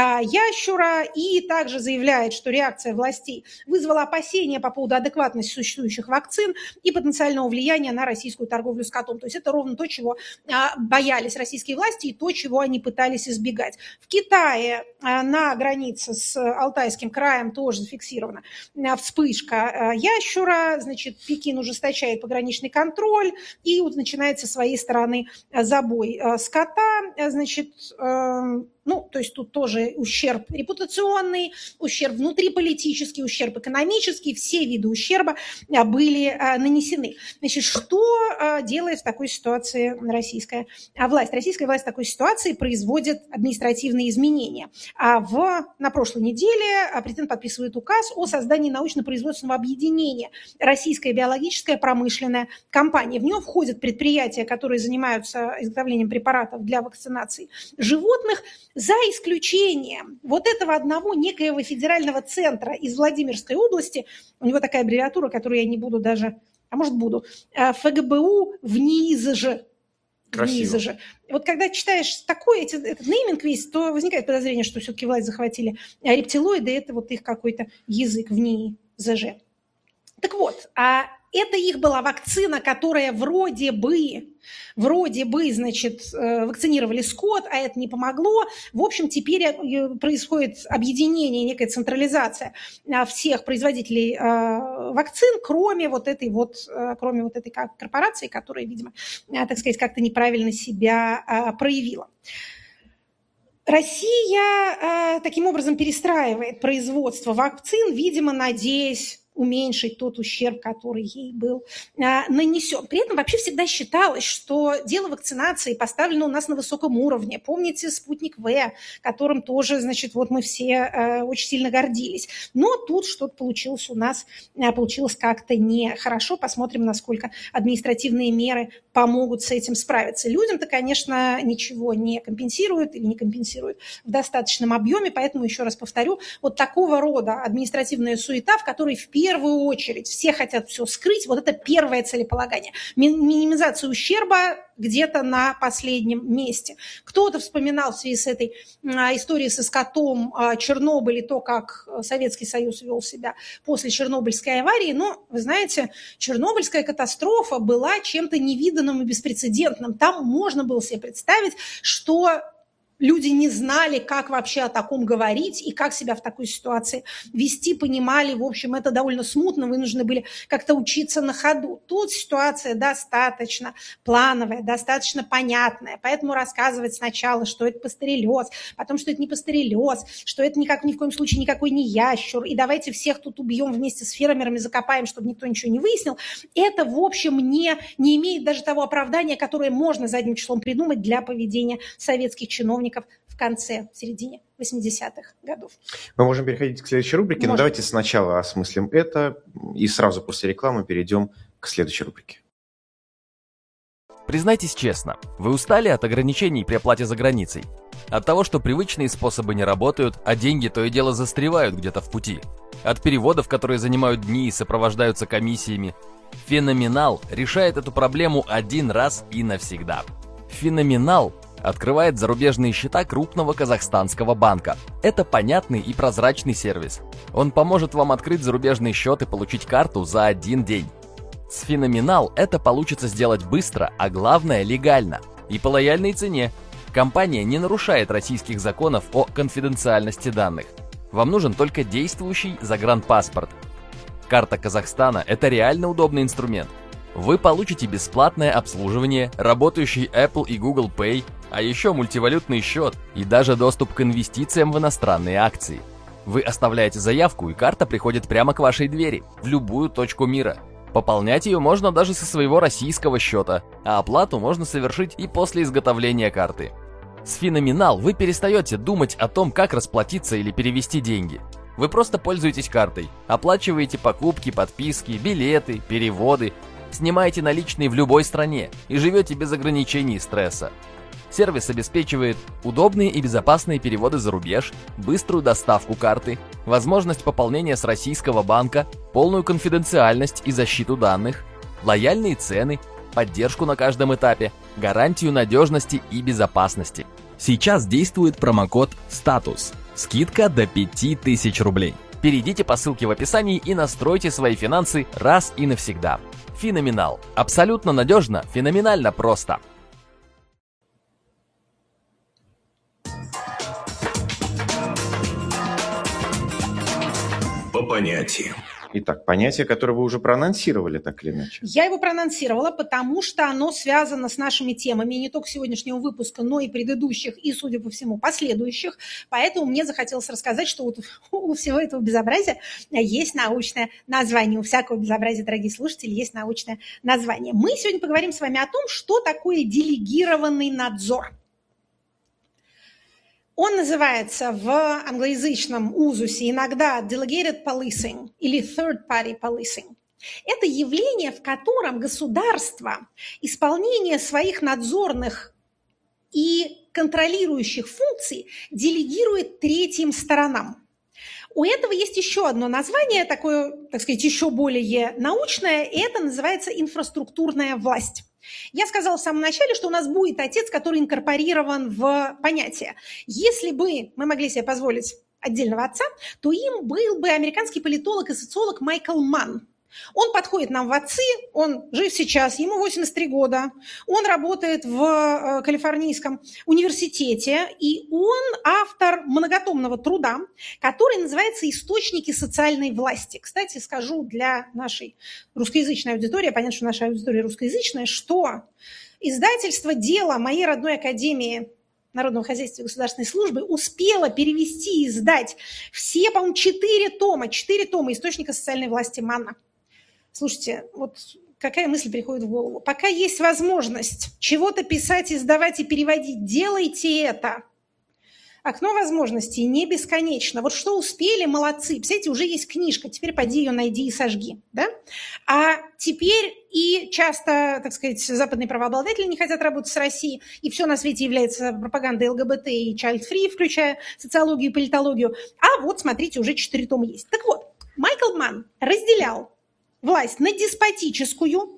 ящура, и также заявляет, что реакция властей вызвала опасения по поводу адекватности существующих вакцин и потенциального влияния на российскую торговлю скотом. То есть это ровно то, чего боялись российские власти, и то, чего они пытались избегать. В Китае на границе с Алтайским краем тоже зафиксирована вспышка ящура. Значит, Пекин ужесточает пограничный контроль, и вот начинается со своей стороны забой скота. Значит, то есть тут тоже ущерб репутационный, ущерб внутриполитический, ущерб экономический, все виды ущерба были нанесены. Значит, что делает в такой ситуации российская власть? Российская власть в такой ситуации производит административные изменения. На прошлой неделе президент подписывает указ о создании научно-производственного объединения «Российская биологическая промышленная компания». В него входят предприятия, которые занимаются изготовлением препаратов для вакцинации животных, за исключением вот этого одного некоего федерального центра из Владимирской области, у него такая аббревиатура, которую я не буду даже, а может буду, ФГБУ в НИИЗЖ. Красиво. Вот когда читаешь такой, этот нейминг весь, то возникает подозрение, что все-таки власть захватили рептилоиды, это вот их какой-то язык в НИИЗЖ. Так вот, это их была вакцина, которая вроде бы, значит, вакцинировали скот, а это не помогло. В общем, теперь происходит объединение, некая централизация всех производителей вакцин, кроме вот этой корпорации, которая, видимо, так сказать, как-то неправильно себя проявила. Россия таким образом перестраивает производство вакцин, видимо, надеясь уменьшить тот ущерб, который ей был нанесен. При этом вообще всегда считалось, что дело вакцинации поставлено у нас на высоком уровне. Помните «Спутник В», которым тоже, значит, вот мы все очень сильно гордились. Но тут что-то получилось у нас, получилось как-то нехорошо. Посмотрим, насколько административные меры помогут с этим справиться. Людям-то, конечно, ничего не компенсируют или не компенсируют в достаточном объеме, поэтому, еще раз повторю, вот такого рода административная суета, в которой в первую очередь все хотят все скрыть, вот это первое целеполагание. Минимизация ущерба где-то на последнем месте. Кто-то вспоминал в связи с этой историей со скотом Чернобыль и то, как Советский Союз вел себя после Чернобыльской аварии. Но, вы знаете, Чернобыльская катастрофа была чем-то невиданным и беспрецедентным. Там можно было себе представить, что люди не знали, как вообще о таком говорить и как себя в такой ситуации вести, понимали, в общем, это довольно смутно, вынуждены были как-то учиться на ходу. Тут ситуация достаточно плановая, достаточно понятная, поэтому рассказывать сначала, что это пастереллез, потом, что это не пастереллез, что это ни в коем случае никакой не ящур, и давайте всех тут убьем вместе с фермерами, закопаем, чтобы никто ничего не выяснил, это, в общем, не имеет даже того оправдания, которое можно задним числом придумать для поведения советских чиновников в середине 80-х годов. Мы можем переходить к следующей рубрике, но давайте сначала осмыслим это, и сразу после рекламы перейдем к следующей рубрике. Признайтесь честно, вы устали от ограничений при оплате за границей? От того, что привычные способы не работают, а деньги то и дело застревают где-то в пути? От переводов, которые занимают дни и сопровождаются комиссиями? Феноменал решает эту проблему один раз и навсегда. Феноменал открывает зарубежные счета крупного казахстанского банка. Это понятный и прозрачный сервис. Он поможет вам открыть зарубежный счет и получить карту за один день. С Феноменал это получится сделать быстро, а главное легально. И по лояльной цене. Компания не нарушает российских законов о конфиденциальности данных. Вам нужен только действующий загранпаспорт. Карта Казахстана – это реально удобный инструмент. Вы получите бесплатное обслуживание, работающий Apple и Google Pay, а еще мультивалютный счет и даже доступ к инвестициям в иностранные акции. Вы оставляете заявку, и карта приходит прямо к вашей двери, в любую точку мира. Пополнять ее можно даже со своего российского счета, а оплату можно совершить и после изготовления карты. С Феноменал вы перестаете думать о том, как расплатиться или перевести деньги. Вы просто пользуетесь картой, оплачиваете покупки, подписки, билеты, переводы, снимаете наличные в любой стране и живете без ограничений и стресса. Сервис обеспечивает удобные и безопасные переводы за рубеж, быструю доставку карты, возможность пополнения с российского банка, полную конфиденциальность и защиту данных, лояльные цены, поддержку на каждом этапе, гарантию надежности и безопасности. Сейчас действует промокод «Статус». Скидка до 5000 рублей. Перейдите по ссылке в описании и настройте свои финансы раз и навсегда. Феноменал. Абсолютно надежно, феноменально просто. По понятиям. Итак, понятие, которое вы уже проанонсировали, так или иначе. Я его проанонсировала, потому что оно связано с нашими темами не только сегодняшнего выпуска, но и предыдущих, и, судя по всему, последующих. Поэтому мне захотелось рассказать, что вот у всего этого безобразия есть научное название. У всякого безобразия, дорогие слушатели, есть научное название. Мы сегодня поговорим с вами о том, что такое делегированный надзор. Он называется в англоязычном узусе иногда delegated policing или third-party policing. Это явление, в котором государство исполнение своих надзорных и контролирующих функций делегирует третьим сторонам. У этого есть еще одно название, такое, так сказать, еще более научное, и это называется инфраструктурная власть. Я сказала в самом начале, что у нас будет отец, который инкорпорирован в понятие. Если бы мы могли себе позволить отдельного отца, то им был бы американский политолог и социолог Майкл Манн. Он подходит нам в отцы, он жив сейчас, ему 83 года, он работает в Калифорнийском университете, и он автор многотомного труда, который называется «Источники социальной власти». Кстати, скажу для нашей русскоязычной аудитории, понятно, что наша аудитория русскоязычная, что издательство «Дело» моей родной академии Народного хозяйства и государственной службы успела перевести и издать все, по-моему, 4 тома «Источника социальной власти» Манна. Слушайте, вот какая мысль приходит в голову. Пока есть возможность чего-то писать, издавать и переводить, делайте это. Окно возможностей не бесконечно. Вот что успели, молодцы. Представляете, уже есть книжка, теперь поди ее найди и сожги. Да? А теперь и часто, так сказать, западные правообладатели не хотят работать с Россией, и все на свете является пропагандой ЛГБТ и child-free, включая социологию и политологию. А вот, смотрите, уже 4 тома есть. Так вот, Майкл Манн разделял власть на деспотическую.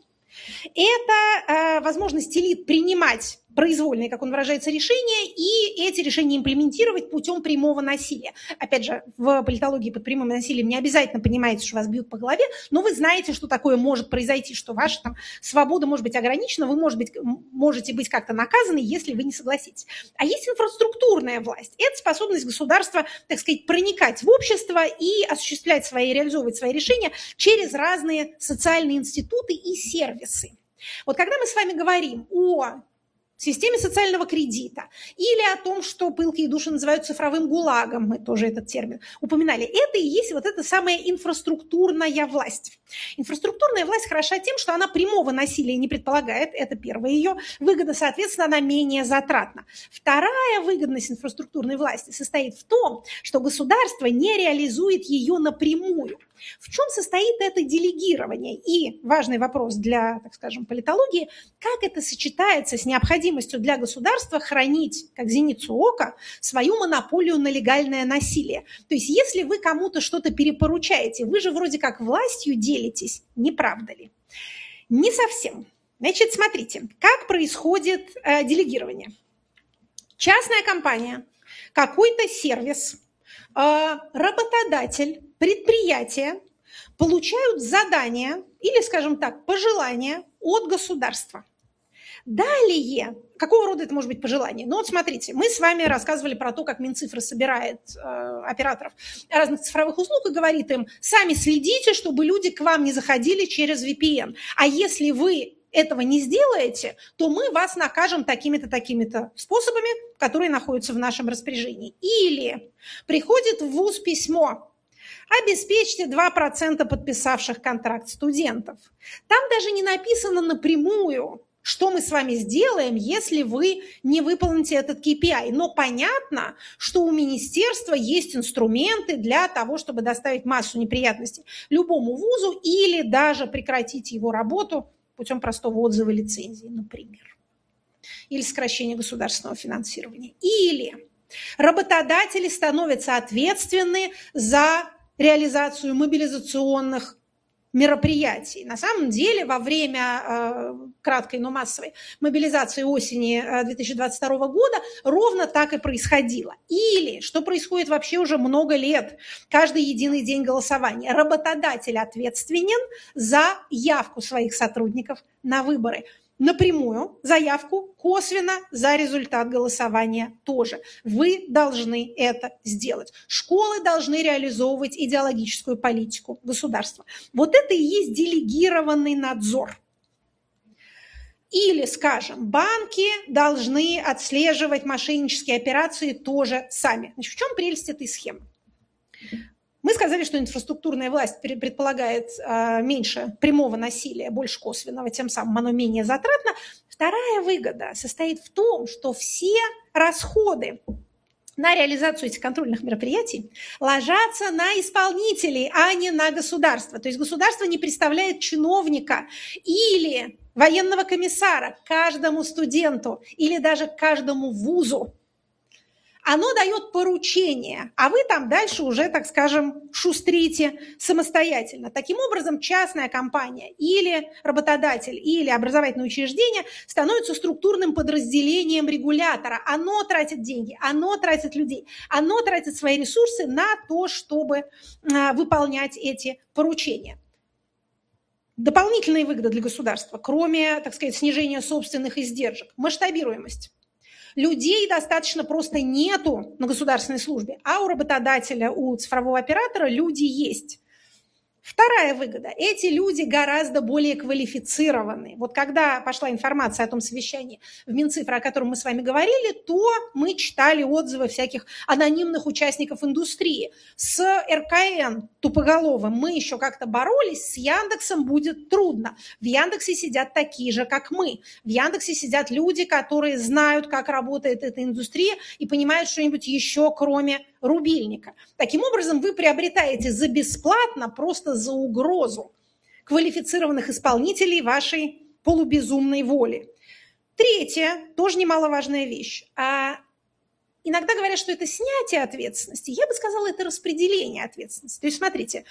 Это возможность элит принимать произвольные, как он выражается, решения и эти решения имплементировать путем прямого насилия. Опять же, в политологии под прямым насилием не обязательно понимаете, что вас бьют по голове, но вы знаете, что такое может произойти, что ваша там свобода может быть ограничена, вы можете быть как-то наказаны, если вы не согласитесь. А есть инфраструктурная власть. Это способность государства, так сказать, проникать в общество и осуществлять реализовывать свои решения через разные социальные институты и сервисы. Вот когда мы с вами говорим о системе социального кредита, или о том, что пылкие души называют цифровым гулагом, мы тоже этот термин упоминали, это и есть вот эта самая инфраструктурная власть. Инфраструктурная власть хороша тем, что она прямого насилия не предполагает, это первая ее выгода, соответственно, она менее затратна. Вторая выгодность инфраструктурной власти состоит в том, что государство не реализует ее напрямую. В чем состоит это делегирование? И важный вопрос для, так скажем, политологии, как это сочетается с необходимостью для государства хранить, как зеницу ока, свою монополию на легальное насилие. То есть если вы кому-то что-то перепоручаете, вы же вроде как властью делитесь, не правда ли? Не совсем. Значит, смотрите, как происходит делегирование. Частная компания, какой-то сервис, работодатель, предприятия получают задания или, скажем так, пожелания от государства. Далее, какого рода это может быть пожелание? Ну вот смотрите, мы с вами рассказывали про то, как Минцифры собирает операторов разных цифровых услуг и говорит им, сами следите, чтобы люди к вам не заходили через VPN. А если вы этого не сделаете, то мы вас накажем такими-то, такими-то способами, которые находятся в нашем распоряжении. Или приходит в ВУЗ письмо, обеспечьте 2% подписавших контракт студентов. Там даже не написано напрямую, что мы с вами сделаем, если вы не выполните этот KPI. Но понятно, что у министерства есть инструменты для того, чтобы доставить массу неприятностей любому вузу или даже прекратить его работу путем простого отзыва лицензии, например. Или сокращения государственного финансирования. Или работодатели становятся ответственны за реализацию мобилизационных мероприятий. На самом деле, во время краткой, но массовой мобилизации осени 2022 года ровно так и происходило. Или, что происходит вообще уже много лет, каждый единый день голосования, работодатель ответственен за явку своих сотрудников на выборы. Напрямую заявку, косвенно за результат голосования тоже. Вы должны это сделать. Школы должны реализовывать идеологическую политику государства. Вот это и есть делегированный надзор. Или, скажем, банки должны отслеживать мошеннические операции тоже сами. Значит, в чем прелесть этой схемы? Мы сказали, что инфраструктурная власть предполагает меньше прямого насилия, больше косвенного, тем самым оно менее затратно. Вторая выгода состоит в том, что все расходы на реализацию этих контрольных мероприятий ложатся на исполнителей, а не на государство. То есть государство не представляет чиновника или военного комиссара каждому студенту или даже каждому вузу. Оно дает поручение, а вы там дальше уже, так скажем, шустрите самостоятельно. Таким образом, частная компания или работодатель, или образовательное учреждение становится структурным подразделением регулятора. Оно тратит деньги, оно тратит людей, оно тратит свои ресурсы на то, чтобы выполнять эти поручения. Дополнительные выгоды для государства, кроме, так сказать, снижения собственных издержек, масштабируемость. Людей достаточно просто нету на государственной службе, а у работодателя, у цифрового оператора люди есть. Вторая выгода. Эти люди гораздо более квалифицированы. Вот когда пошла информация о том совещании в Минцифры, о котором мы с вами говорили, то мы читали отзывы всяких анонимных участников индустрии. С РКН тупоголовым мы еще как-то боролись, с Яндексом будет трудно. В Яндексе сидят такие же, как мы. В Яндексе сидят люди, которые знают, как работает эта индустрия и понимают что-нибудь еще, кроме рубильника. Таким образом, вы приобретаете за бесплатно, просто за угрозу квалифицированных исполнителей вашей полубезумной воли. Третья, тоже немаловажная вещь. Иногда говорят, что это снятие ответственности. Я бы сказала, это распределение ответственности. То есть, смотрите,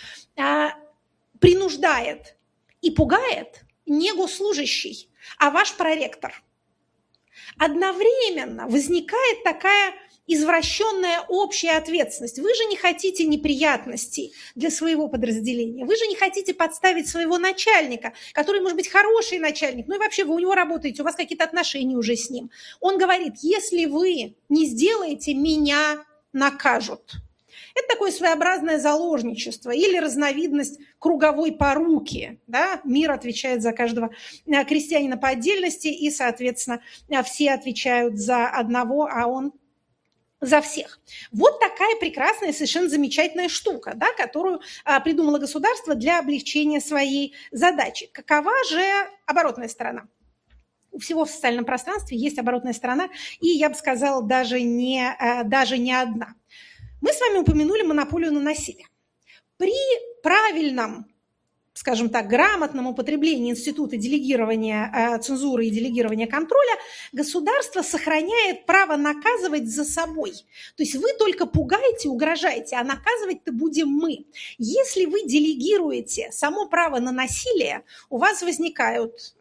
принуждает и пугает не госслужащий, а ваш проректор. Одновременно возникает такая извращенная общая ответственность. Вы же не хотите неприятностей для своего подразделения. Вы же не хотите подставить своего начальника, который может быть хороший начальник, ну и вообще вы у него работаете, у вас какие-то отношения уже с ним. Он говорит, если вы не сделаете, меня накажут. Это такое своеобразное заложничество или разновидность круговой поруки. Да? Мир отвечает за каждого крестьянина по отдельности, и, соответственно, все отвечают за одного, а он за всех. Вот такая прекрасная, совершенно замечательная штука, да, которую придумало государство для облегчения своей задачи. Какова же оборотная сторона? У всего в социальном пространстве есть оборотная сторона, и, я бы сказала, даже не одна. Мы с вами упомянули монополию на насилие. При правильном, скажем так, грамотном употреблении института делегирования цензуры и делегирования контроля государство сохраняет право наказывать за собой. То есть вы только пугаете, угрожаете, а наказывать-то будем мы. Если вы делегируете само право на насилие, у вас возникают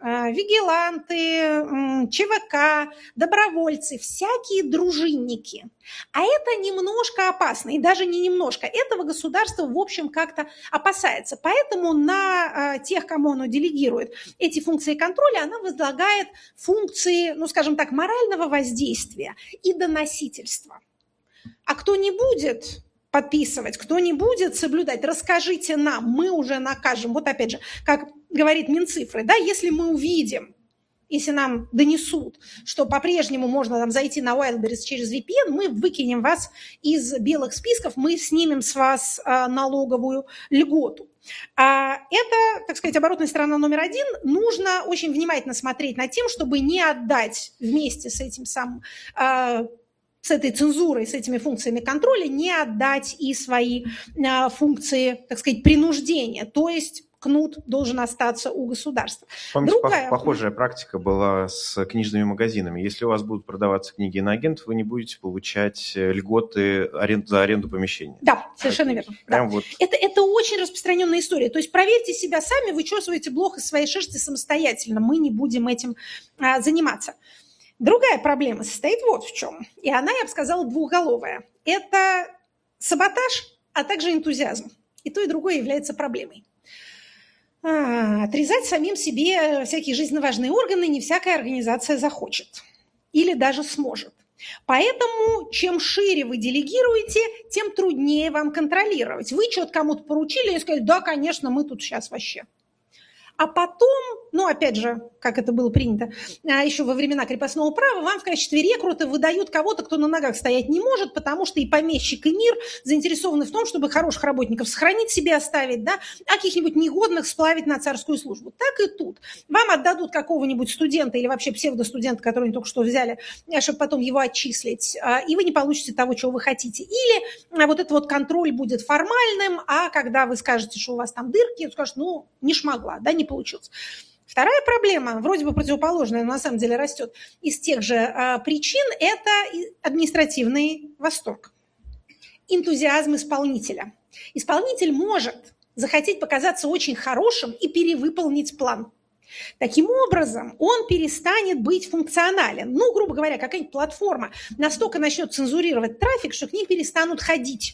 вигиланты, ЧВК, добровольцы, всякие дружинники. А это немножко опасно, и даже не немножко. Этого государство, в общем, как-то опасается. Поэтому на тех, кому оно делегирует эти функции контроля, она возлагает функции, ну, скажем так, морального воздействия и доносительства. А кто не будет подписывать, кто не будет соблюдать, расскажите нам, мы уже накажем. Вот опять же, как говорит Минцифры, да, если мы увидим, если нам донесут, что по-прежнему можно там зайти на Wildberries через VPN, мы выкинем вас из белых списков, мы снимем с вас налоговую льготу. Это, так сказать, оборотная сторона номер один. Нужно очень внимательно смотреть над тем, чтобы не отдать вместе с этим самым, с этой цензурой, с этими функциями контроля, не отдать и свои функции, так сказать, принуждения, то есть кнут должен остаться у государства. Помните, похожая практика была с книжными магазинами. Если у вас будут продаваться книги иноагентов, вы не будете получать льготы за аренду помещения. Да, совершенно верно. Да. Вот. Это очень распространенная история. То есть проверьте себя сами, вычесывайте блох из своей шерсти самостоятельно. Мы не будем этим заниматься. Другая проблема состоит вот в чем. И она, я бы сказала, двухголовая. Это саботаж, а также энтузиазм. И то, и другое является проблемой. Отрезать самим себе всякие жизненно важные органы не всякая организация захочет или даже сможет. Поэтому чем шире вы делегируете, тем труднее вам контролировать. Вы что-то кому-то поручили и сказали, да, конечно, мы тут сейчас вообще. А потом, ну, опять же, как это было принято еще во времена крепостного права, вам в качестве рекрута выдают кого-то, кто на ногах стоять не может, потому что и помещик, и мир заинтересованы в том, чтобы хороших работников сохранить себе, оставить, да, а каких-нибудь негодных сплавить на царскую службу. Так и тут. Вам отдадут какого-нибудь студента или вообще псевдостудента, которого они только что взяли, чтобы потом его отчислить, и вы не получите того, чего вы хотите. Или вот этот вот контроль будет формальным, а когда вы скажете, что у вас там дырки, скажут, ну, не шмогла, да, не получилось. Вторая проблема, вроде бы противоположная, но на самом деле растет из тех же причин, это административный восторг. Энтузиазм исполнителя. Исполнитель может захотеть показаться очень хорошим и перевыполнить план. Таким образом, он перестанет быть функционален. Ну, грубо говоря, какая-нибудь платформа настолько начнет цензурировать трафик, что к ней перестанут ходить.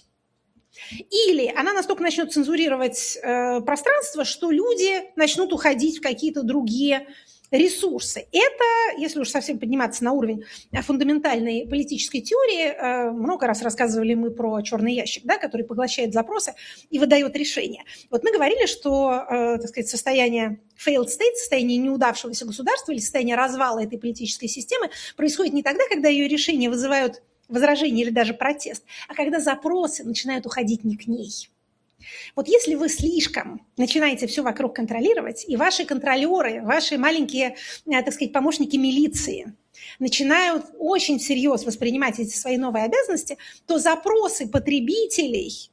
Или она настолько начнет цензурировать пространство, что люди начнут уходить в какие-то другие ресурсы. Это, если уж совсем подниматься на уровень фундаментальной политической теории, много раз рассказывали мы про черный ящик, да, который поглощает запросы и выдает решения. Вот мы говорили, что, так сказать, состояние failed state, состояние неудавшегося государства или состояние развала этой политической системы происходит не тогда, когда ее решения вызывают возражение или даже протест, а когда запросы начинают уходить не к ней. Вот если вы слишком начинаете все вокруг контролировать, и ваши контролеры, ваши маленькие, так сказать, помощники милиции начинают очень всерьез воспринимать эти свои новые обязанности, то запросы потребителей,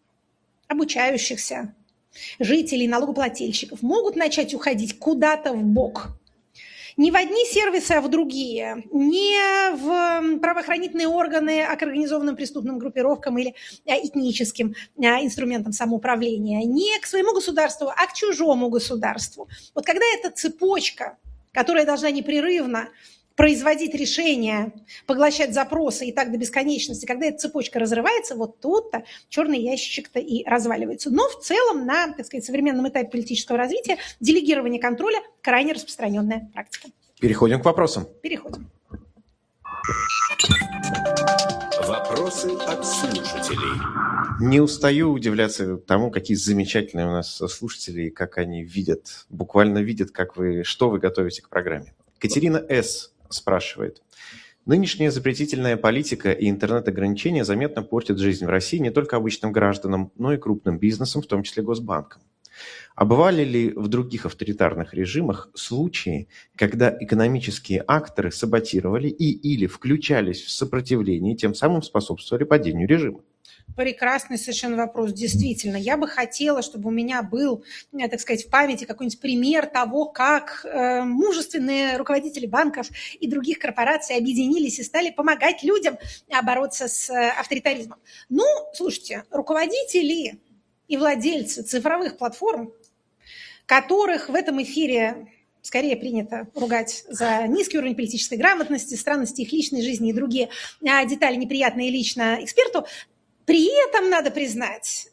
обучающихся, жителей, налогоплательщиков могут начать уходить куда-то вбок. Не в одни сервисы, а в другие, не в правоохранительные органы, а к организованным преступным группировкам или этническим инструментам самоуправления, не к своему государству, а к чужому государству. Вот когда эта цепочка, которая должна непрерывно производить решения, поглощать запросы и так до бесконечности, когда эта цепочка разрывается, вот тут-то черный ящичек-то и разваливается. Но в целом на, так сказать, современном этапе политического развития делегирование контроля крайне распространенная практика. Переходим к вопросам. Переходим. Вопросы от слушателей. Не устаю удивляться тому, какие замечательные у нас слушатели, как они видят, буквально видят, что вы готовите к программе. Катерина С. спрашивает. Нынешняя запретительная политика и интернет-ограничения заметно портят жизнь в России не только обычным гражданам, но и крупным бизнесам, в том числе Госбанкам. А бывали ли в других авторитарных режимах случаи, когда экономические акторы саботировали или включались в сопротивление, тем самым способствовали падению режима? Прекрасный совершенно вопрос. Действительно, я бы хотела, чтобы у меня был, так сказать, в памяти какой-нибудь пример того, как мужественные руководители банков и других корпораций объединились и стали помогать людям бороться с авторитаризмом. Ну, слушайте, руководители и владельцы цифровых платформ, которых в этом эфире скорее принято ругать за низкий уровень политической грамотности, странности их личной жизни и другие детали, неприятные лично эксперту, при этом, надо признать,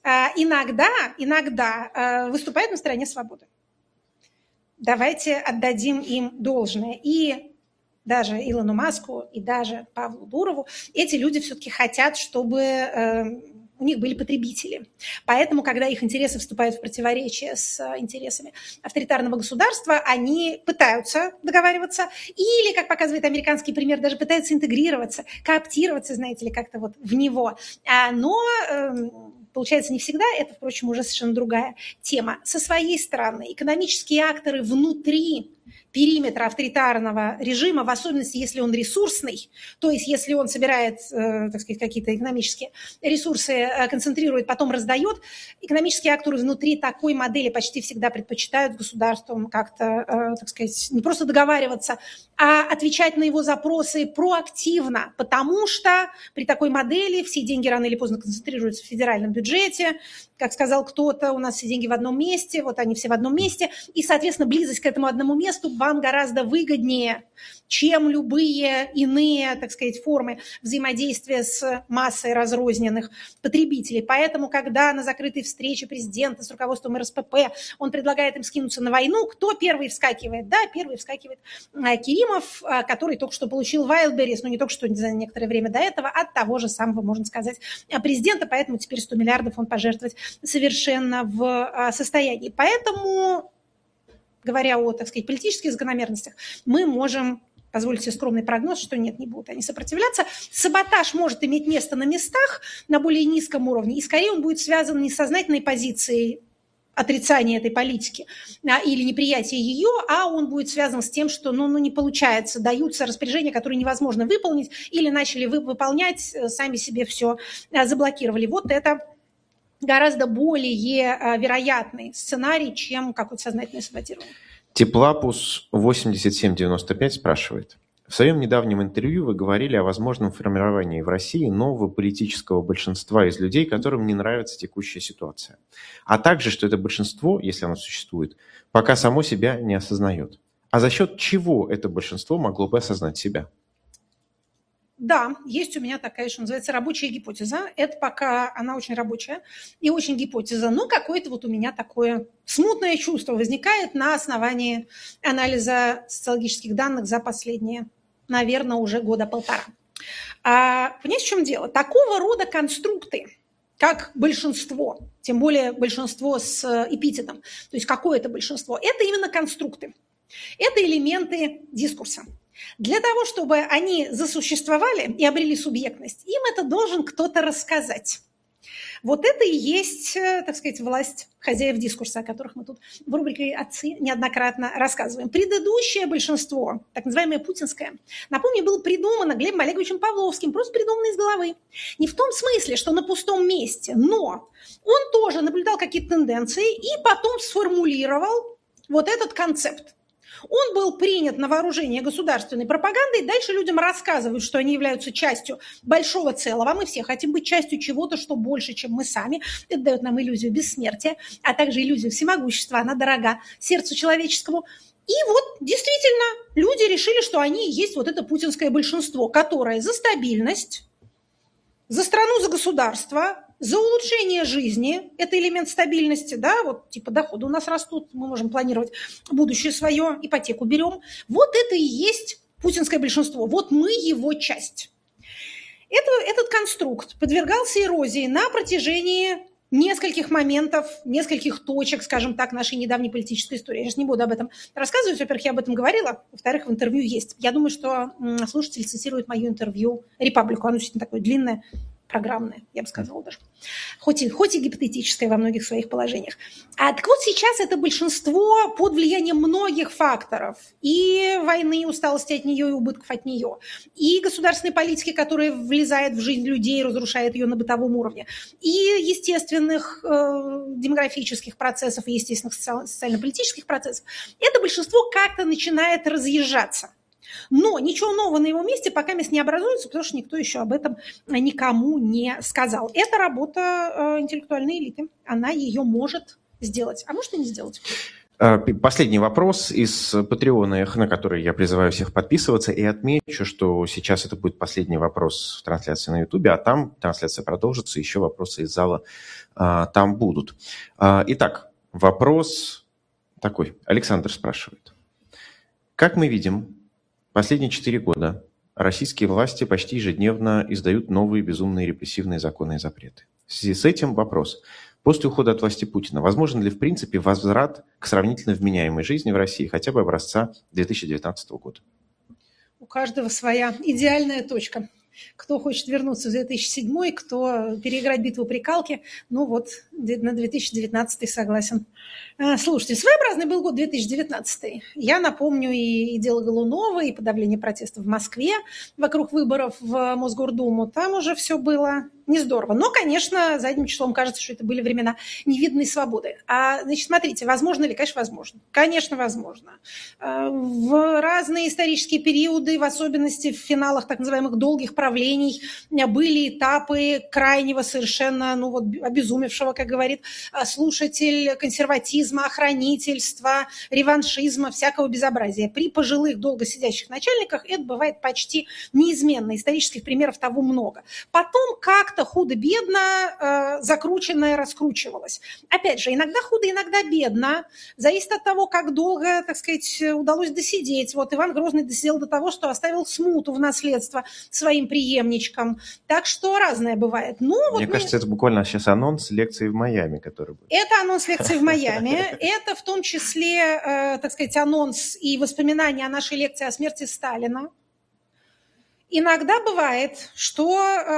иногда выступают на стороне свободы. Давайте отдадим им должное. И даже Илону Маску, и даже Павлу Дурову эти люди все-таки хотят, чтобы у них были потребители. Поэтому, когда их интересы вступают в противоречие с интересами авторитарного государства, они пытаются договариваться или, как показывает американский пример, даже пытаются интегрироваться, кооптироваться, знаете ли, как-то вот в него. Но получается не всегда, это, впрочем, уже совершенно другая тема. Со своей стороны, экономические акторы внутри периметра авторитарного режима, в особенности, если он ресурсный, то есть если он собирает, так сказать, какие-то экономические ресурсы, концентрирует, потом раздает, экономические акторы внутри такой модели почти всегда предпочитают с государством как-то, так сказать, не просто договариваться, а отвечать на его запросы проактивно, потому что при такой модели все деньги рано или поздно концентрируются в федеральном бюджете, как сказал кто-то, у нас все деньги в одном месте, вот они все в одном месте, и, соответственно, близость к этому одному месту вам гораздо выгоднее, чем любые иные, так сказать, формы взаимодействия с массой разрозненных потребителей. Поэтому, когда на закрытой встрече президента с руководством РСПП он предлагает им скинуться на войну, кто первый вскакивает? Да, первый вскакивает Керимов, который только что получил Wildberries, но не только что, за некоторое время до этого, от того же самого, можно сказать, президента, поэтому теперь 100 миллиардов он пожертвовать совершенно в состоянии. Поэтому, говоря о, так сказать, политических закономерностях, мы можем позволить себе скромный прогноз, что нет, не будут они сопротивляться. Саботаж может иметь место на местах на более низком уровне, и скорее он будет связан не с сознательной позицией отрицания этой политики или неприятия ее, а он будет связан с тем, что не получается, даются распоряжения, которые невозможно выполнить, или начали выполнять, сами себе все заблокировали. Вот это гораздо более вероятный сценарий, чем какое-то сознательное саботирование. Теплапус 8795 спрашивает. В своем недавнем интервью вы говорили о возможном формировании в России нового политического большинства из людей, которым не нравится текущая ситуация. А также, что это большинство, если оно существует, пока само себя не осознает. А за счет чего это большинство могло бы осознать себя? Да, есть у меня такая, что называется, рабочая гипотеза. Это пока она очень рабочая и очень гипотеза, но какое-то вот у меня такое смутное чувство возникает на основании анализа социологических данных за последние, наверное, уже года полтора. Понимаете, в чем дело? Такого рода конструкты, как большинство, тем более большинство с эпитетом, то есть какое-то большинство, это именно конструкты, это элементы дискурса. Для того, чтобы они засуществовали и обрели субъектность, им это должен кто-то рассказать. Вот это и есть, так сказать, власть хозяев дискурса, о которых мы тут в рубрике «Отцы» неоднократно рассказываем. Предыдущее большинство, так называемое путинское, напомню, было придумано Глебом Олеговичем Павловским, просто придумано из головы. Не в том смысле, что на пустом месте, но он тоже наблюдал какие-то тенденции и потом сформулировал вот этот концепт. Он был принят на вооружение государственной пропагандой, дальше людям рассказывают, что они являются частью большого целого. Мы все хотим быть частью чего-то, что больше, чем мы сами. Это дает нам иллюзию бессмертия, а также иллюзию всемогущества. Она дорога сердцу человеческому. И вот действительно люди решили, что они и есть вот это путинское большинство, которое за стабильность, за страну, за государство, за улучшение жизни, это элемент стабильности, да, вот типа доходы у нас растут, мы можем планировать будущее свое, ипотеку берем. Вот это и есть путинское большинство, вот мы его часть. Этот конструкт подвергался эрозии на протяжении нескольких моментов, нескольких точек, скажем так, нашей недавней политической истории. Я сейчас не буду об этом рассказывать. Во-первых, я об этом говорила. Во-вторых, в интервью есть. Я думаю, что слушатель цитирует мое интервью «Репаблику». Оно действительно такое длинное, программное, я бы сказала даже. Хоть и гипотетическое во многих своих положениях. Так вот сейчас это большинство под влиянием многих факторов. И войны, и усталости от нее, и убытков от нее. И государственной политики, которая влезает в жизнь людей, разрушает ее на бытовом уровне. И естественных демографических процессов, и естественных социально-политических процессов. Это большинство как-то начинает разъезжаться. Но ничего нового на его месте пока не образуется, потому что никто еще об этом никому не сказал. Это работа интеллектуальной элиты. Она ее может сделать, а может и не сделать. Последний вопрос из Патреона, на который я призываю всех подписываться. И отмечу, что сейчас это будет последний вопрос в трансляции на Ютубе, а там трансляция продолжится, еще вопросы из зала там будут. Итак, вопрос такой. Александр спрашивает. Как мы видим, последние 4 года российские власти почти ежедневно издают новые безумные репрессивные законы и запреты. В связи с этим вопрос. После ухода от власти Путина возможен ли в принципе возврат к сравнительно вменяемой жизни в России хотя бы образца 2019 года? У каждого своя идеальная точка. Кто хочет вернуться в 2007, кто переиграть битву при Калке, ну вот на 2019 согласен. Слушайте, своеобразный был год 2019. Я напомню и дело Голунова, и подавление протестов в Москве вокруг выборов в Мосгордуму. Там уже все было не здорово. Но, конечно, задним числом кажется, что это были времена невиданной свободы. Значит, смотрите, возможно ли? Конечно, возможно. Конечно, возможно. В разные исторические периоды, в особенности в финалах так называемых долгих правлений, были этапы крайнего совершенно, обезумевшего, как говорит слушатель, консерватизма, охранительства, реваншизма, всякого безобразия. При пожилых, долго сидящих начальниках это бывает почти неизменно. Исторических примеров того много. Потом как-то худо-бедно закрученное раскручивалось. Опять же, иногда худо, иногда бедно. Зависит от того, как долго, так сказать, удалось досидеть. Вот Иван Грозный досидел до того, что оставил смуту в наследство своим преемничкам. Так что разное бывает. Мне кажется, это буквально сейчас анонс лекции в Майами, который будет. Это анонс лекции в Майами. Это в том числе, так сказать, анонс и воспоминания о нашей лекции о смерти Сталина. Иногда бывает, что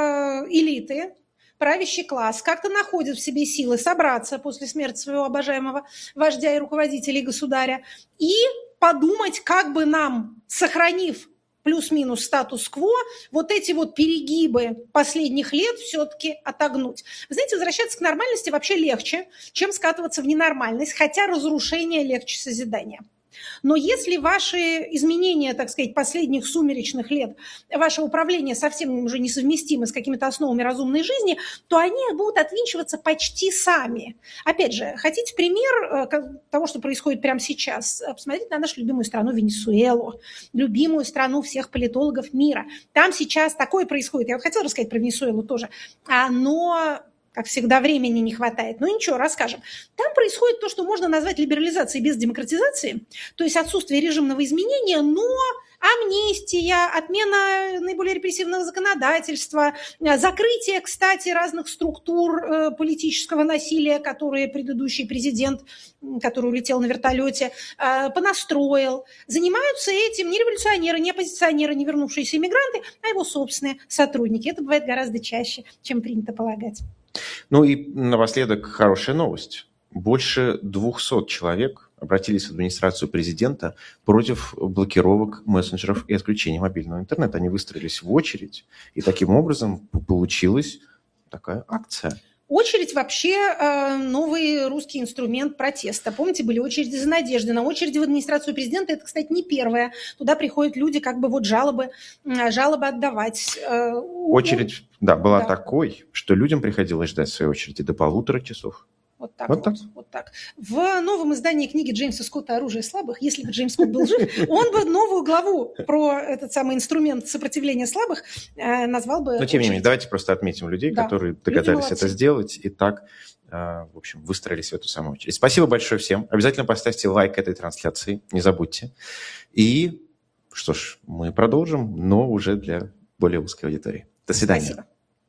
элиты, правящий класс как-то находят в себе силы собраться после смерти своего обожаемого вождя и руководителя и государя и подумать, как бы нам, сохранив плюс-минус статус-кво, вот эти вот перегибы последних лет все-таки отогнуть. Вы знаете, возвращаться к нормальности вообще легче, чем скатываться в ненормальность, хотя разрушение легче созидания. Но если ваши изменения, так сказать, последних сумеречных лет, ваше управление совсем уже несовместимы с какими-то основами разумной жизни, то они будут отвинчиваться почти сами. Опять же, хотите пример того, что происходит прямо сейчас? Посмотрите на нашу любимую страну Венесуэлу, любимую страну всех политологов мира. Там сейчас такое происходит. Я вот хотела рассказать про Венесуэлу тоже, но... Как всегда, времени не хватает. Но ничего, расскажем. Там происходит то, что можно назвать либерализацией без демократизации, то есть отсутствие режимного изменения, но амнистия, отмена наиболее репрессивного законодательства, закрытие, кстати, разных структур политического насилия, которые предыдущий президент, который улетел на вертолете, понастроил. Занимаются этим не революционеры, не оппозиционеры, не вернувшиеся иммигранты, а его собственные сотрудники. Это бывает гораздо чаще, чем принято полагать. Ну и напоследок хорошая новость. Больше 200 человек обратились в администрацию президента против блокировок мессенджеров и отключения мобильного интернета. Они выстроились в очередь, и таким образом получилась такая акция. Очередь вообще новый русский инструмент протеста. Помните, были очереди за Надеждой. На очереди в администрацию президента это, кстати, не первое. Туда приходят люди как бы вот жалобы отдавать. Очередь, была такой, что людям приходилось ждать своей очереди до 1,5 часов. Вот так. В новом издании книги Джеймса Скотта «Оружие слабых», если бы Джеймс Скотт был жив, он бы новую главу про этот самый инструмент сопротивления слабых назвал бы... Но тем не менее, давайте просто отметим людей, которые догадались это сделать и так, в общем, выстроились в эту самую очередь. Спасибо большое всем. Обязательно поставьте лайк этой трансляции, не забудьте. И, что ж, мы продолжим, но уже для более узкой аудитории. До свидания. Спасибо.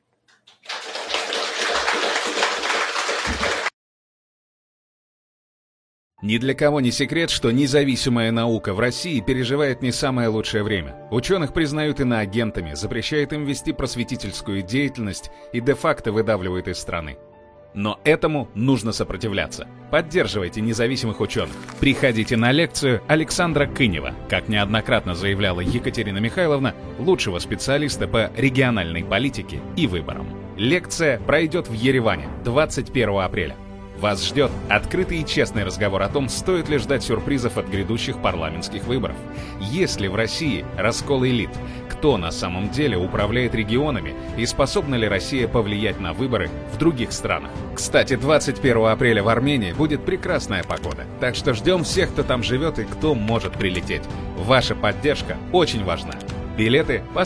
Ни для кого не секрет, что независимая наука в России переживает не самое лучшее время. Ученых признают иноагентами, запрещают им вести просветительскую деятельность и де-факто выдавливают из страны. Но этому нужно сопротивляться. Поддерживайте независимых ученых. Приходите на лекцию Александра Кынева, как неоднократно заявляла Екатерина Михайловна, лучшего специалиста по региональной политике и выборам. Лекция пройдет в Ереване 21 апреля. Вас ждет открытый и честный разговор о том, стоит ли ждать сюрпризов от грядущих парламентских выборов. Есть ли в России раскол элит? Кто на самом деле управляет регионами? И способна ли Россия повлиять на выборы в других странах? Кстати, 21 апреля в Армении будет прекрасная погода. Так что ждем всех, кто там живет и кто может прилететь. Ваша поддержка очень важна. Билеты по